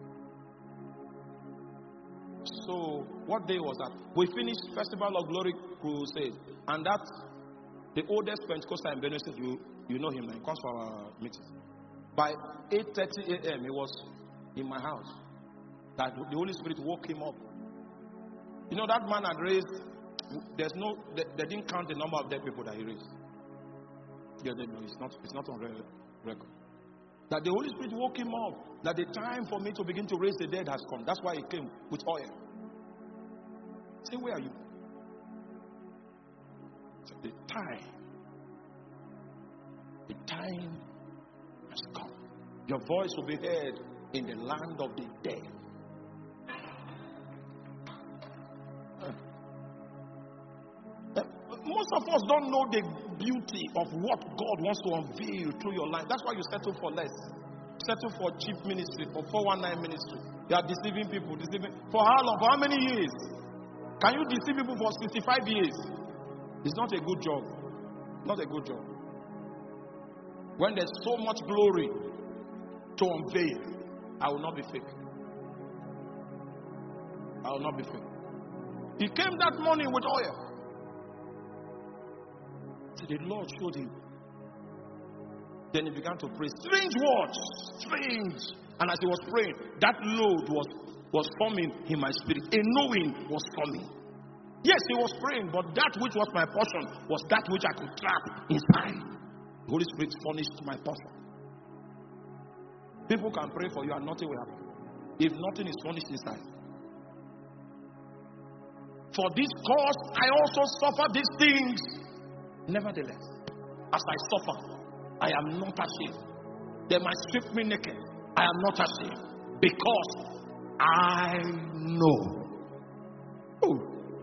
So, what day was that? We finished Festival of Glory Crusade. And that's the oldest Pentecostal in Benue State. You, you know him now. He comes for our meeting. By eight thirty a.m. he was in my house. That the Holy Spirit woke him up. You know, that man had raised, there's no, they, they didn't count the number of dead people that he raised. Yeah, they know it's not, it's not on record. That the Holy Spirit woke him up. That the time for me to begin to raise the dead has come. That's why he came with oil. Say, where are you? So the time, the time has come. Your voice will be heard in the land of the dead. Most of us don't know the beauty of what God wants to unveil through your life. That's why you settle for less. Settle for cheap ministry, for four one nine ministry. You are deceiving people. Deceiving. For how long? For how many years? Can you deceive people for sixty-five years? It's not a good job. Not a good job. When there's so much glory to unveil, I will not be fake. I will not be fake. He came that morning with oil. So the Lord showed him. Then he began to pray. Strange words. Strange. And as he was praying, that load was, was forming in my spirit. A knowing was forming. Yes, he was praying, but that which was my portion was that which I could trap inside. The Holy Spirit furnished my portion. People can pray for you and nothing will happen. If nothing is furnished inside. For this cause I also suffer these things. Nevertheless, as I suffer, I am not ashamed. They might strip me naked. I am not ashamed. Because I know. Oh.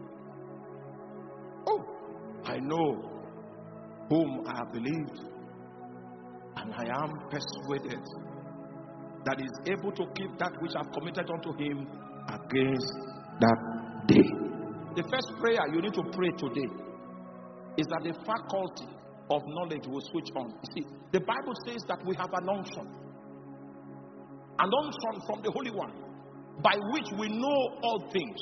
Oh. I know whom I have believed. And I am persuaded that he is able to keep that which I have committed unto him against that day. The first prayer you need to pray today is that the faculty of knowledge will switch on. You see, the Bible says that we have an unction. An unction from the Holy One, by which we know all things.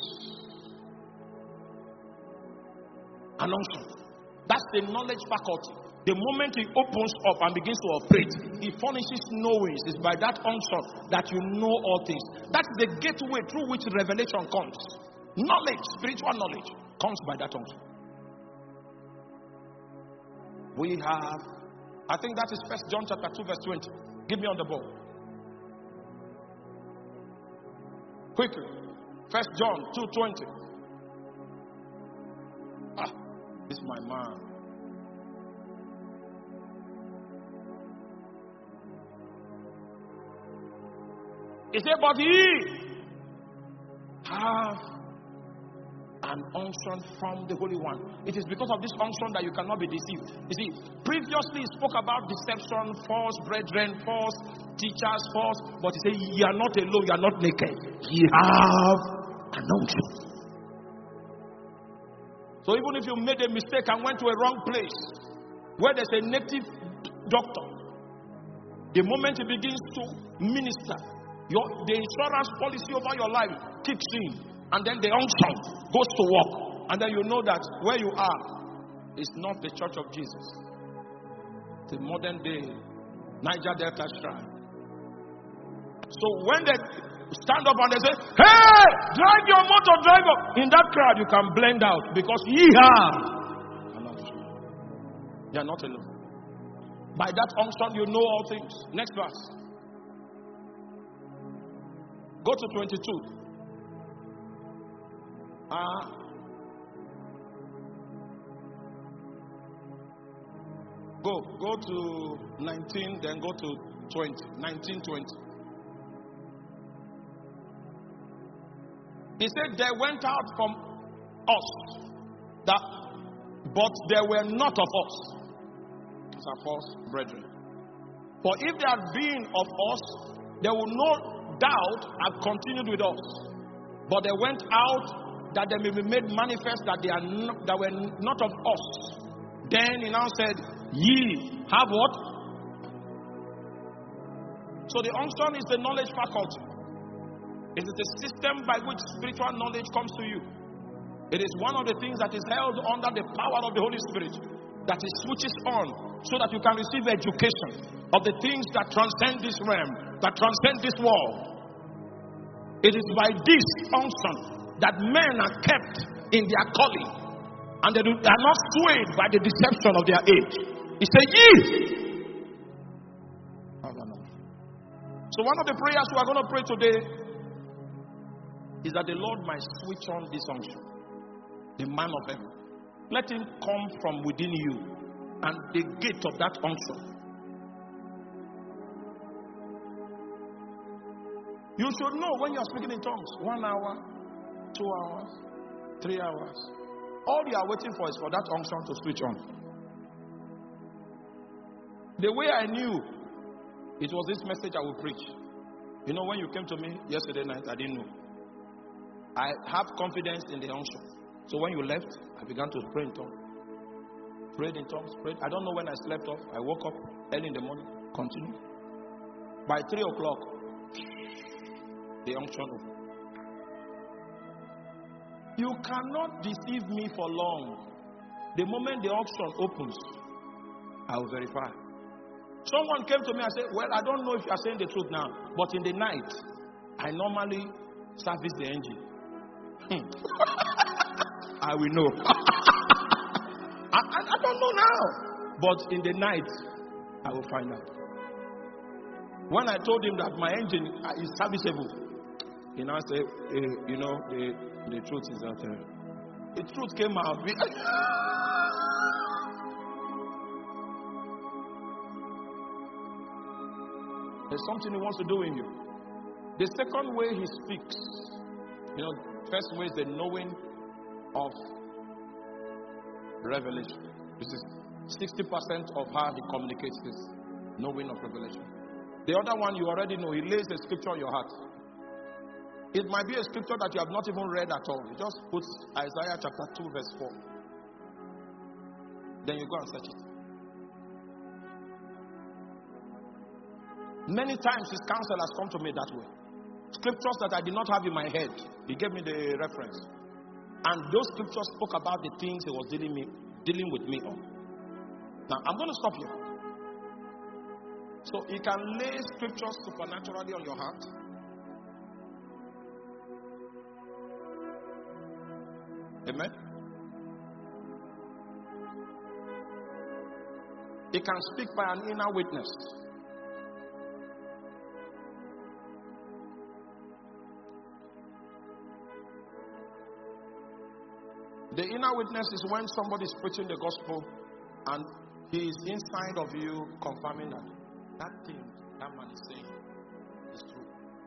An unction. That's the knowledge faculty. The moment he opens up and begins to operate, he furnishes knowings. It's by that unction that you know all things. That's the gateway through which revelation comes. Knowledge, spiritual knowledge, comes by that unction. We have, I think that is First John chapter two verse twenty. Give me on the ball. Quickly. First John two twenty. Ah, this is my man. He said, but ye have an unction from the Holy One. It is because of this unction that you cannot be deceived. You see, previously he spoke about deception, false brethren, false teachers, false. But he said, ye are not alone, you are not naked. Ye have an unction. So even if you made a mistake and went to a wrong place, where there's a native doctor, the moment he begins to minister, your, the insurance policy over your life kicks in. And then the unction goes to work. And then you know that where you are is not the church of Jesus. The modern day Niger Delta Shrine. So when the stand up and they say, hey, drive your motor, drive up. In that crowd, you can blend out because ye are. You are not alone. By that unction, you know all things. Next verse. Go to twenty-two. Ah. Uh, Go, go to nineteen, then go to twenty. nineteen, twenty. He said, they went out from us, that, but they were not of us. These are false brethren. For if they had been of us, they would no doubt have continued with us. But they went out that they may be made manifest that they are not, that were not of us. Then he now said, ye have what? So the unction is the knowledge faculty. It is the system by which spiritual knowledge comes to you. It is one of the things that is held under the power of the Holy Spirit, that it switches on so that you can receive education of the things that transcend this realm, that transcend this world. It is by this unction that men are kept in their calling. And they, do, they are not swayed by the deception of their age. He said, ye. So one of the prayers we are going to pray today is that the Lord might switch on this unction. The man of heaven. Let him come from within you. And the gate of that unction. You should know when you are speaking in tongues. One hour, two hours, three hours. All you are waiting for is for that unction to switch on. The way I knew it was this message I would preach. You know, when you came to me yesterday night, I didn't know. I have confidence in the unction. So when you left, I began to pray in tongues. Prayed in tongues, prayed. I don't know when I slept off. I woke up early in the morning, continued. By three o'clock, the unction opened. You cannot deceive me for long. The moment the auction opens, I will verify. Someone came to me and said, well, I don't know if you are saying the truth now, but in the night, I normally service the engine. I will know. I, I, I don't know now, but in the night, I will find out. When I told him that my engine is serviceable, he now said, eh, you know, the, the truth is that uh, the truth came out. There's something he wants to do in you. The second way he speaks, you know, first way is the knowing of revelation. This is sixty percent of how he communicates this knowing of revelation. The other one you already know, he lays the scripture on your heart. It might be a scripture that you have not even read at all. He just puts Isaiah chapter two verse four. Then you go and search it. Many times his counsel has come to me that way. Scriptures that I did not have in my head, he gave me the reference. And those scriptures spoke about the things he was dealing, me, dealing with me on. Now, I'm going to stop here. So, he can lay scriptures supernaturally on your heart. Amen. He can speak by an inner witness. The inner witness is when somebody is preaching the gospel and he is inside of you confirming that that thing that man is saying is true.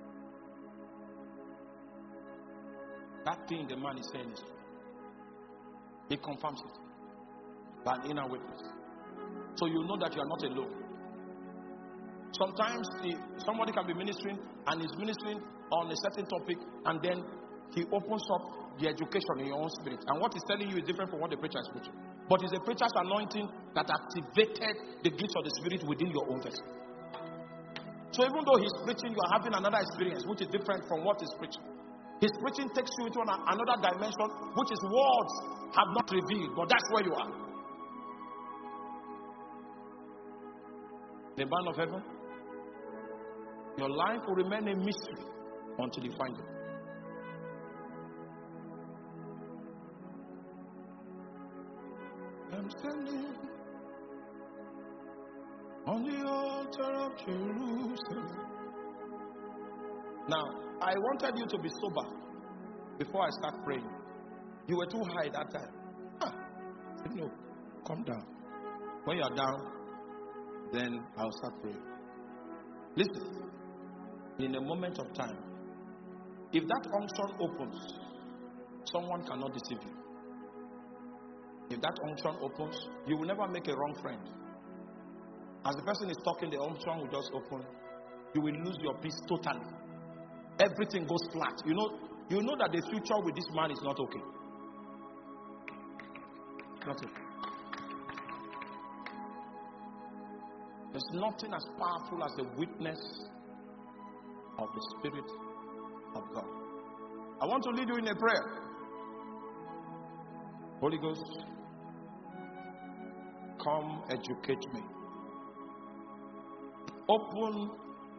That thing the man is saying is true. He confirms it by an inner witness. So you know that you are not alone. Sometimes the, somebody can be ministering and is ministering on a certain topic, and then he opens up the education in your own spirit. And what he's telling you is different from what the preacher is preaching. But it's the preacher's anointing that activated the gifts of the spirit within your own vessel. So even though he's preaching, you are having another experience which is different from what he's preaching. His preaching takes you into another dimension which is words have not revealed, but that's where you are. The man of heaven, your life will remain a mystery until you find it. I'm standing on the altar of Jerusalem. Now, I wanted you to be sober before I start praying. You were too high that time. Ah, no, calm down. When you are down, then I'll start praying. Listen, in a moment of time, if that unction opens, someone cannot deceive you. If that unction opens, you will never make a wrong friend. As the person is talking, the unction will just open. You will lose your peace totally. Everything goes flat. You know, you know that the future with this man is not okay. Not okay. There's nothing as powerful as the witness of the Spirit of God. I want to lead you in a prayer. Holy Ghost, come educate me. Open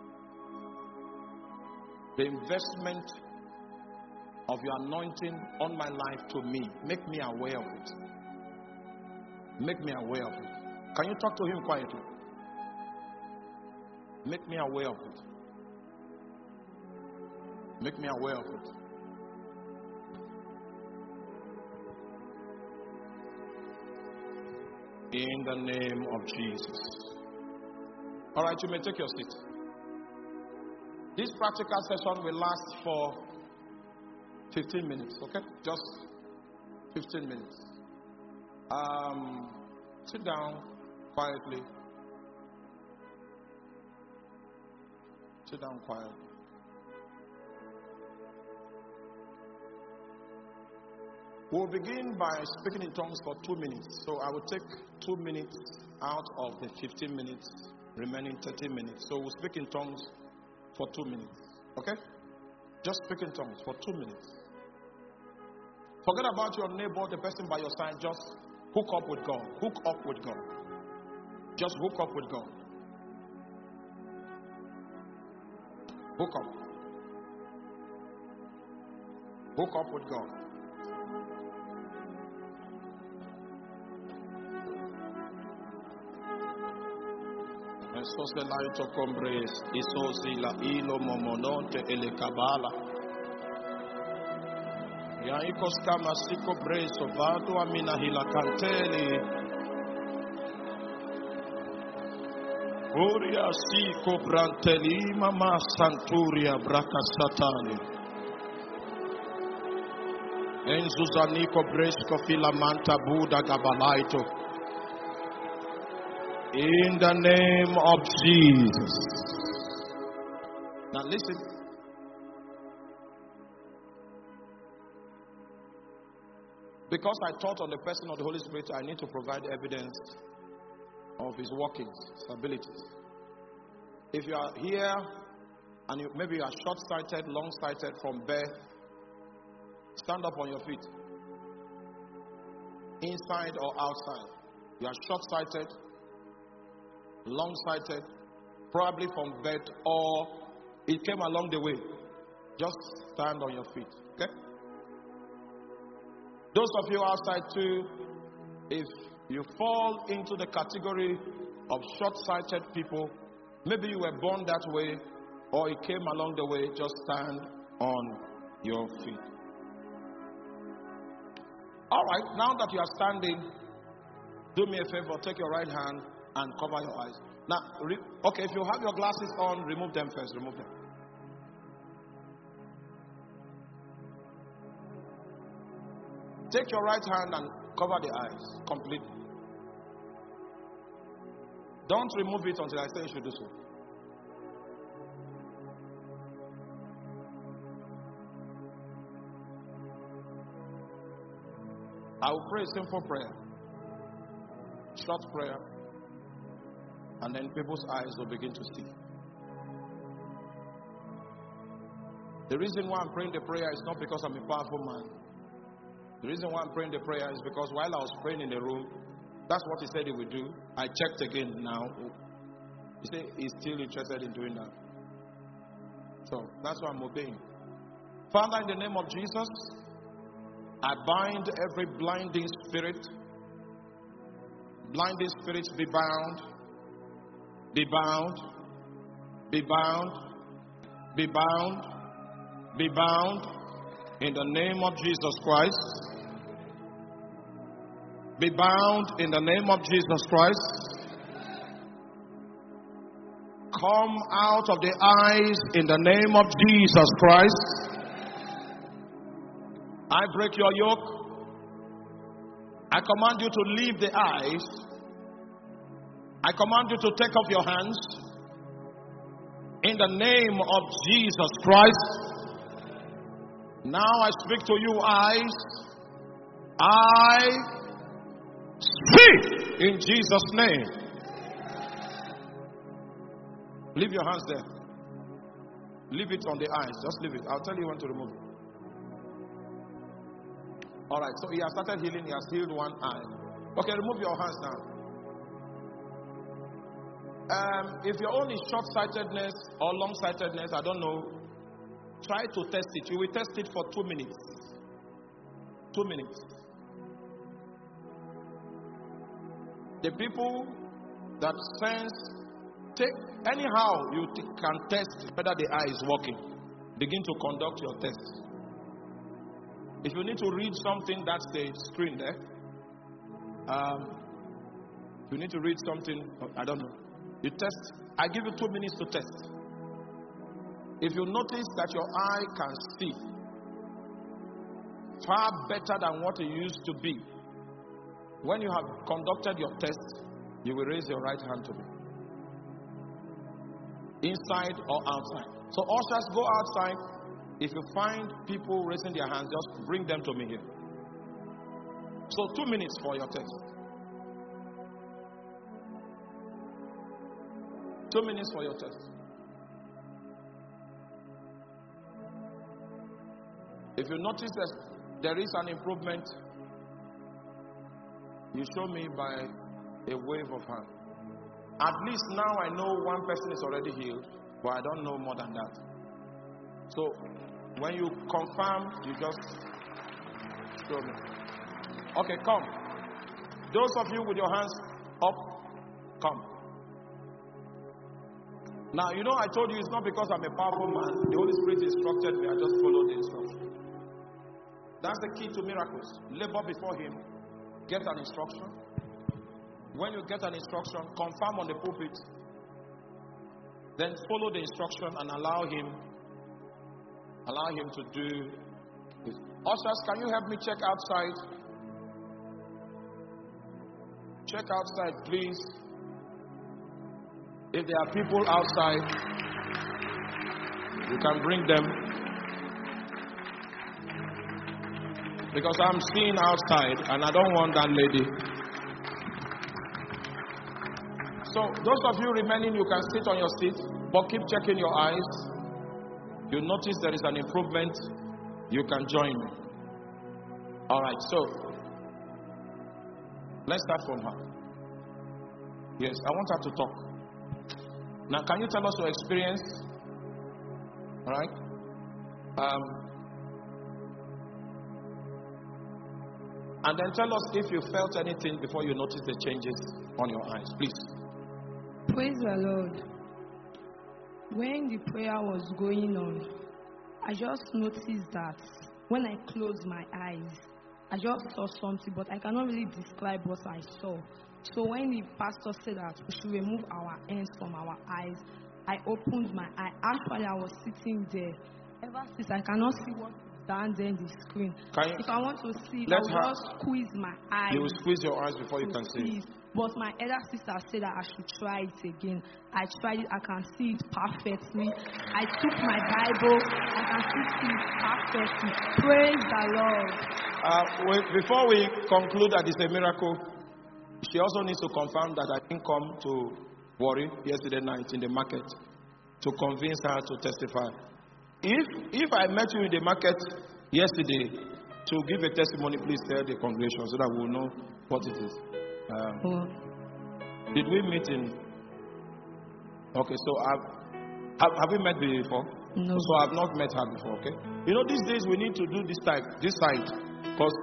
the investment of your anointing on my life to me. Make me aware of it. Make me aware of it. Can you talk to him quietly? Make me aware of it. Make me aware of it. In the name of Jesus. All right, you may take your seat. This practical session will last for fifteen minutes, okay? Just fifteen minutes. Um, sit down quietly. Sit down quietly. We'll begin by speaking in tongues for two minutes. So I will take two minutes out of the fifteen minutes, remaining thirty minutes. So we'll speak in tongues for two minutes. Okay? Just speak in tongues for two minutes. Forget about your neighbor, the person by your side. Just hook up with God. Hook up with God. Just hook up with God. Hook up. Hook up with God. Soselaito combres, isosila ilo momononte elekabala. Yaikos kama siko breso vado amina hila kanteli. Uria siko branteli mama santuria braka satani. Enzuzaniko bresko filamanta buda gabalaito. In the name of Jesus. Now listen. Because I taught on the person of the Holy Spirit, I need to provide evidence of his workings, his abilities. If you are here and you, maybe you are short-sighted, long-sighted from birth, stand up on your feet. Inside or outside. You are short-sighted, long-sighted, probably from birth, or it came along the way. Just stand on your feet, okay? Those of you outside too, if you fall into the category of short-sighted people, maybe you were born that way, or it came along the way, just stand on your feet. All right, now that you are standing, do me a favor, take your right hand and cover your eyes. Now, re- okay, if you have your glasses on, remove them first. Remove them. Take your right hand and cover the eyes completely. Don't remove it until I say you should do so. I will pray a simple prayer. Short prayer. And then people's eyes will begin to see. The reason why I'm praying the prayer is not because I'm a powerful man. The reason why I'm praying the prayer is because while I was praying in the room, that's what he said he would do. I checked again now. He said he's still interested in doing that. So that's why I'm obeying. Father, in the name of Jesus, I bind every blinding spirit. Blinding spirits be bound. Be bound. Be bound. Be bound. Be bound. In the name of Jesus Christ. Be bound in the name of Jesus Christ. Come out of the eyes in the name of Jesus Christ. I break your yoke. I command you to leave the eyes. I command you to take off your hands. In the name of Jesus Christ. Now I speak to you, eyes. I speak in Jesus' name. Leave your hands there. Leave it on the eyes. Just leave it. I'll tell you when to remove it. Alright, so he has started healing. He has healed one eye. Okay, remove your hands now. Um, if your own is short-sightedness or long-sightedness, I don't know, try to test it. You will test it for two minutes. Two minutes. The people that sense, take anyhow you t- can test whether the eye is working. Begin to conduct your test. If you need to read something, that's the screen there. Um, if you need to read something, I don't know. You test. I give you two minutes to test. If you notice that your eye can see far better than what it used to be, when you have conducted your test, you will raise your right hand to me. Inside or outside. So ushers, go outside. If you find people raising their hands, just bring them to me here. So two minutes for your test. Two minutes for your test. If you notice that there is an improvement, you show me by a wave of hand. At least now I know one person is already healed, but I don't know more than that. So when you confirm, you just show me. Okay, come. Those of you with your hands up, come. Now, you know, I told you it's not because I'm a powerful man. The Holy Spirit instructed me. I just followed the instruction. That's the key to miracles. Labor before Him. Get an instruction. When you get an instruction, confirm on the pulpit. Then follow the instruction and allow Him, allow Him to do it. Ushers, can you help me check outside? Check outside, please. If there are people outside, you can bring them. Because I'm seeing outside and I don't want that lady. So those of you remaining, you can sit on your seat, but keep checking your eyes. You notice there is an improvement, you can join me. Alright, so let's start from her. Yes, I want her to talk. Now, can you tell us your experience? All right. Um, and then tell us if you felt anything before you noticed the changes on your eyes, please. Praise the Lord. When the prayer was going on, I just noticed that when I closed my eyes, I just saw something, but I cannot really describe what I saw. So when the pastor said that we should remove our hands from our eyes, I opened my eye. Actually, I was sitting there. Ever since I cannot see what is down there in the screen. You, if I want to see, I will just squeeze my eyes. You will squeeze your eyes before you can see it. But my elder sister said that I should try it again. I tried it. I can see it perfectly. I took my Bible. I can see it perfectly. Praise the Lord. Uh, wait, before we conclude that it's a miracle, she also needs to confirm that I didn't come to worry yesterday night in the market to convince her to testify. If if I met you in the market yesterday to give a testimony, please tell the congregation so that we'll know what it is. Um, oh. Did we meet in? Okay, so I've, have have we met before? No. So I've not met her before, okay? You know, these days we need to do this type, this side, because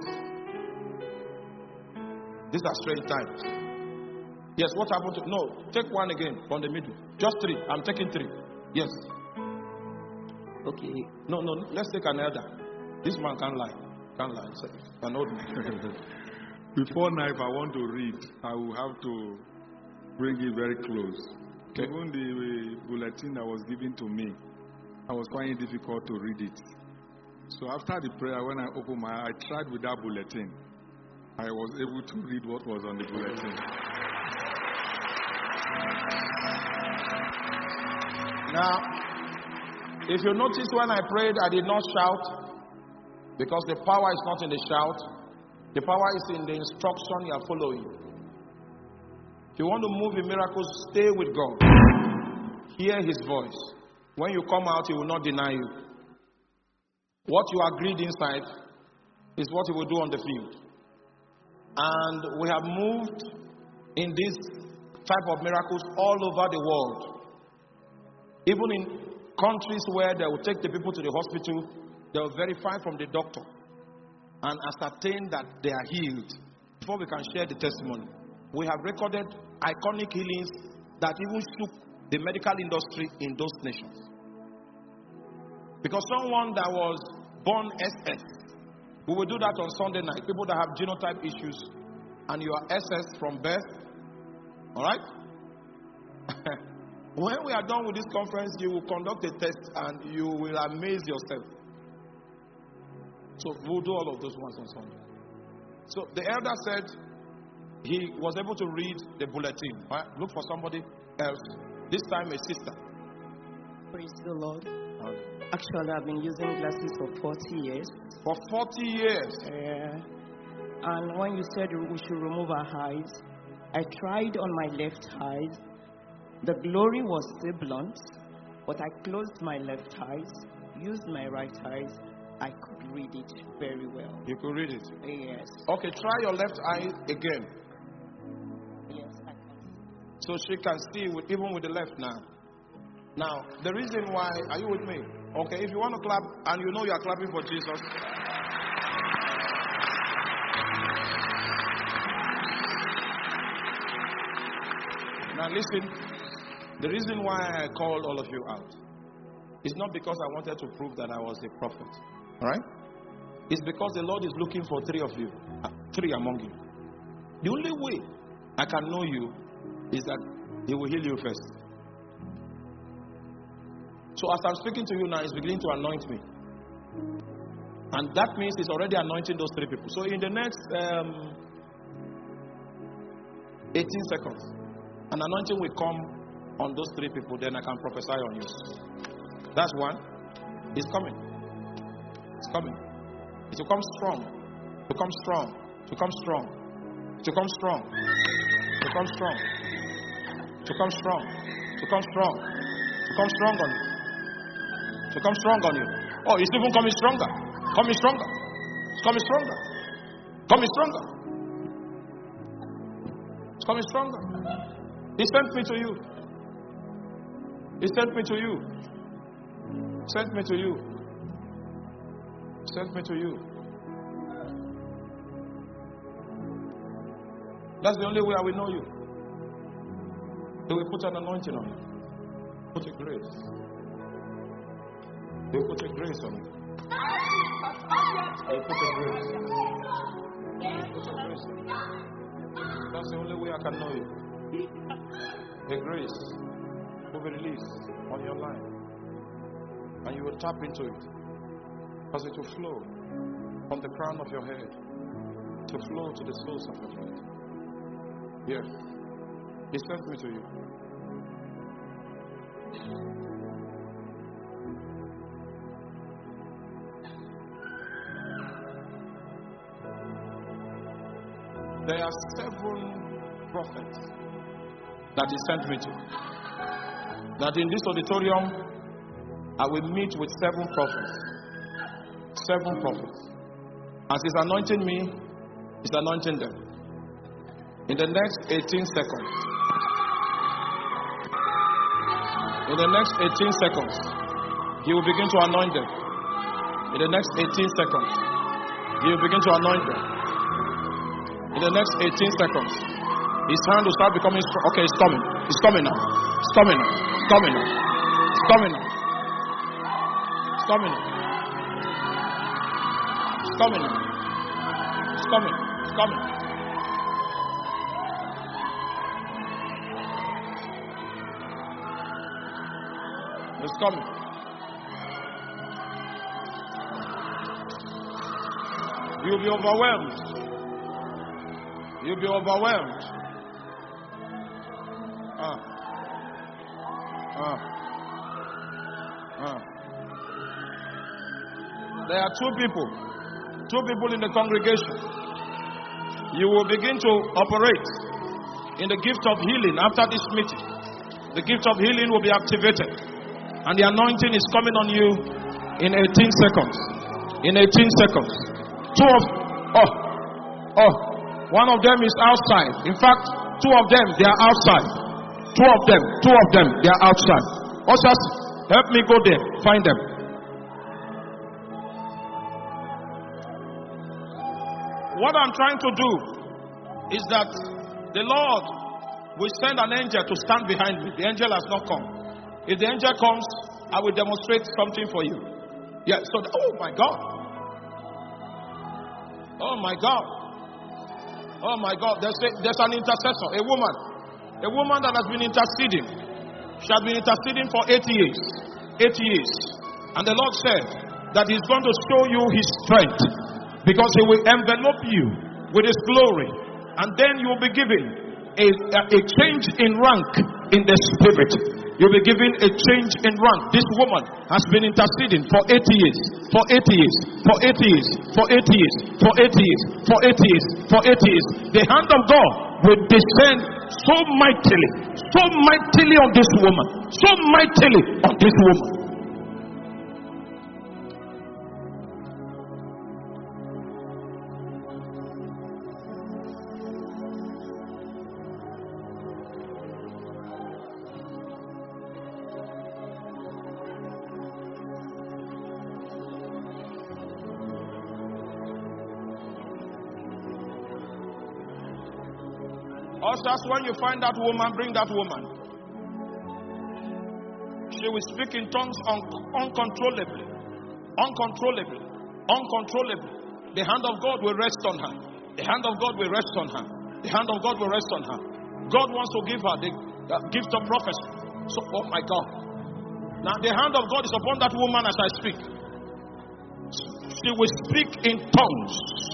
these are strange times. Yes, what happened to... No, take one again from the middle. Just three. I'm taking three. Yes. Okay. No, no, let's take an elder. This man can't lie. Can't lie. It's an old man. Before now, if I want to read, I will have to bring it very close. Okay. Even the bulletin that was given to me, I was finding it difficult to read it. So after the prayer, when I opened my eye, I tried with that bulletin. I was able to read what was on the bulletin. Now, if you notice when I prayed, I did not shout, because the power is not in the shout. The power is in the instruction you are following. If you want to move in miracles, stay with God. Hear His voice. When you come out, He will not deny you. What you agreed inside is what He will do on the field. And we have moved in this type of miracles all over the world. Even in countries where they will take the people to the hospital, they will verify from the doctor and ascertain that they are healed before we can share the testimony. We have recorded iconic healings that even shook the medical industry in those nations. Because someone that was born S S, we will do that on Sunday night. People that have genotype issues and you are S S from birth. Alright? When we are done with this conference, you will conduct a test and you will amaze yourself. So we'll do all of those ones on Sunday. So the elder said he was able to read the bulletin. Right? Look for somebody else. This time a sister. Praise the Lord. Actually, I've been using glasses for forty years. For forty years? Yeah. And when you said we should remove our eyes, I tried on my left eye. The glory was still blunt, but I closed my left eyes, used my right eyes. I could read it very well. You could read it? Yes. Okay, try your left eye again. Yes, I can. So she can see with, even with the left now. Now, the reason why, are you with me? Okay, if you want to clap and you know you are clapping for Jesus. Now listen, the reason why I called all of you out is not because I wanted to prove that I was a prophet. Alright? It's because the Lord is looking for three of you. Uh, three among you. The only way I can know you is that He will heal you first. So as I'm speaking to you now, He's beginning to anoint me. And that means He's already anointing those three people. So in the next um, eighteen seconds, an anointing will come on those three people, then I can prophesy on you. That's one. It's coming. It's coming. It will come strong. It will come strong. It will come strong. It will come strong. It will come strong. It will come strong. It will come strong. It will come strong on you. It will come strong on you. Oh, it's even coming stronger. Coming stronger. It's coming stronger. Coming stronger. It's coming stronger. He sent me to you. He sent me to you. Sent me to you. Sent me to you. That's the only way I will know you. They will put an anointing on you. Put a grace. They will put a grace on you. They will put a grace. They will put a grace on you. That's the only way I can know you. A grace will be released on your life. And you will tap into it. Because it will flow from the crown of your head to flow to the soles of your feet. Yes. He sent me to you. There are seven prophets that He sent me to. That in this auditorium, I will meet with seven prophets. Seven prophets. As He's anointing me, He's anointing them. In the next eighteen seconds. In the next eighteen seconds. He will begin to anoint them. In the next eighteen seconds, He will begin to anoint them. In the next eighteen seconds, His hand will start becoming strong. Okay, it's coming. It's coming now. It's coming now. It's coming now. It's coming now. It's coming now. It's coming now. It's coming. It's coming. It's coming. You'll be overwhelmed. You'll be overwhelmed. Ah. Ah. Ah. There are two people. Two people in the congregation. You will begin to operate in the gift of healing after this meeting. The gift of healing will be activated. And the anointing is coming on you in eighteen seconds. In eighteen seconds. Two of, oh, oh, one of them is outside. In fact, two of them, they are outside. Two of them, two of them, they are outside. Ushers, help me go there, find them. What I'm trying to do is that the Lord will send an angel to stand behind me. The angel has not come. If the angel comes, I will demonstrate something for you. Yeah, so, the, oh my God. Oh my God. Oh my God. There's, a, there's an intercessor, a woman. A woman that has been interceding. She has been interceding for eight years. Eight years. And the Lord said that He's going to show you His strength. Because He will envelop you with His glory. And then you will be given a, a, a change in rank in the spirit. You'll be given a change in rank. This woman has been interceding for eight years, for eight years, for eight years, for eight years, for eight years, for eight years, for eight years. The hand of God will descend so mightily, so mightily on this woman, so mightily on this woman. Ushers, when you find that woman, bring that woman. She will speak in tongues un- uncontrollably. Uncontrollably. Uncontrollably. The hand of God will rest on her. The hand of God will rest on her. The hand of God will rest on her. God wants to give her the uh, gift of prophecy. So, oh my God. Now the hand of God is upon that woman as I speak. She will speak in tongues.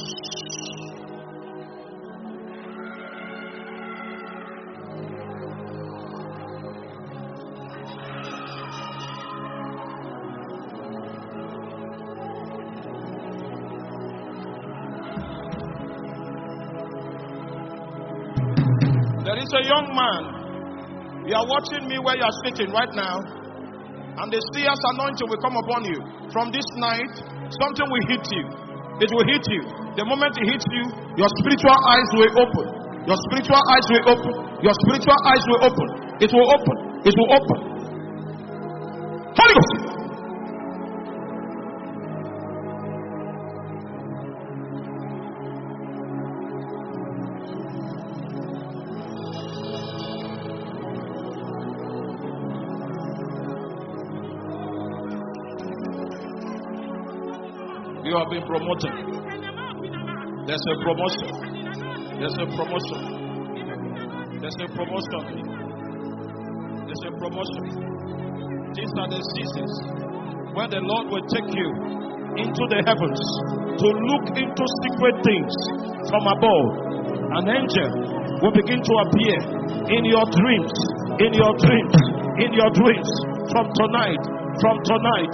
There is a young man. You are watching me where you are sitting right now. And the seer's anointing will come upon you. From this night, something will hit you. It will hit you. The moment it hits you, your spiritual eyes will open. Your spiritual eyes will open. Your spiritual eyes will open. It will open. It will open. Holy Ghost. You have been promoted. There's a promotion. There's a promotion. There's a promotion. There's a promotion. These are the seasons where the Lord will take you into the heavens to look into secret things from above. An angel will begin to appear in your dreams, in your dreams, in your dreams from tonight, from tonight.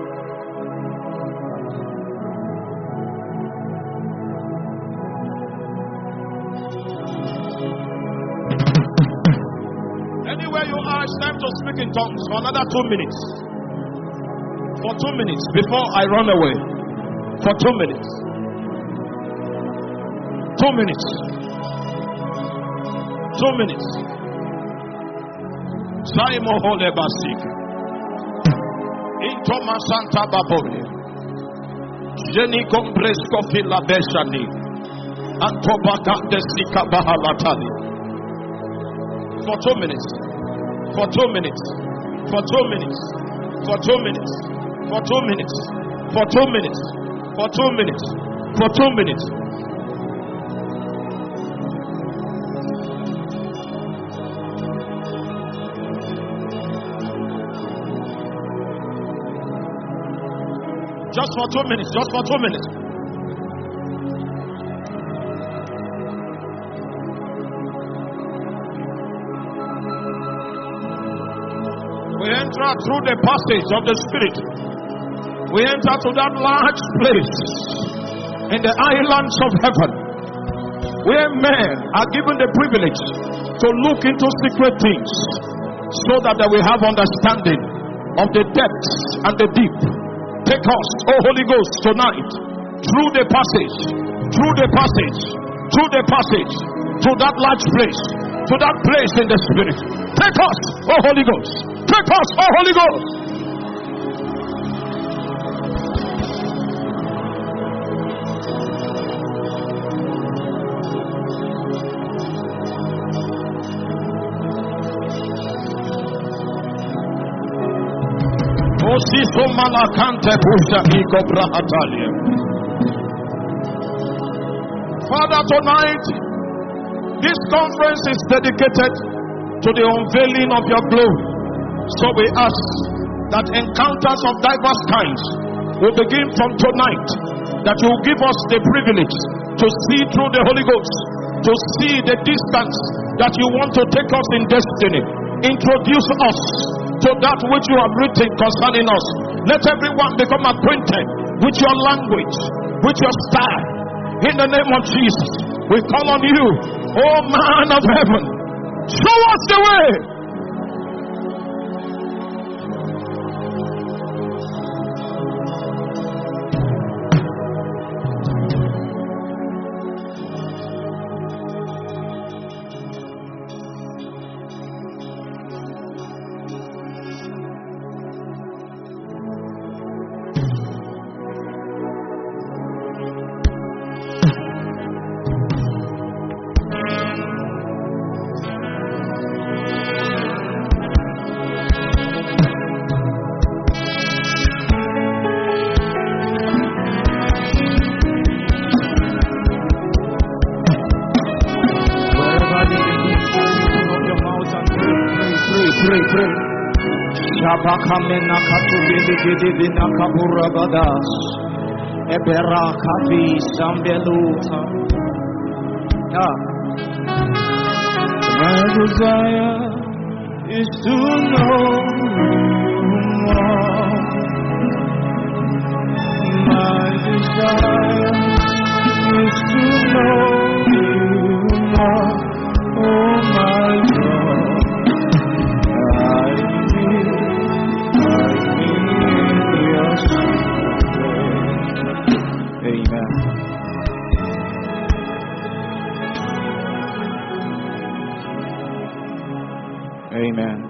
It's time to speak in tongues for another two minutes. For two minutes before I run away. For two minutes. Two minutes. Two minutes. Saimo hole basik. In Thomas Santa Baboni. Jenny Compresco Fila Beshani. Antobaka Desika Bahalatali. For two minutes. For two minutes. For two minutes. For two minutes. For two minutes. For two minutes. For two minutes. For two minutes. Just for two minutes. Just for two minutes. We enter through the passage of the Spirit. We enter to that large place in the islands of heaven, where men are given the privilege to look into secret things, so that they will have understanding of the depths and the deep. Take us, oh Holy Ghost, tonight, through the passage, through the passage, through the passage, to that large place, to that place in the Spirit. Take us, oh Holy Ghost. Take us, oh Holy Ghost. Father, tonight, this conference is dedicated to the unveiling of your glory. So we ask that encounters of diverse kinds will begin from tonight, that you will give us the privilege to see through the Holy Ghost, to see the distance that you want to take us in destiny. Introduce us to that which you have written concerning us. Let everyone become acquainted with your language, with your style. In the name of Jesus, we call on you, oh man of heaven, show us the way. Shabakamena katubili gidivina kaburabadas ebera kavi sambeluta. My desire is to know you more.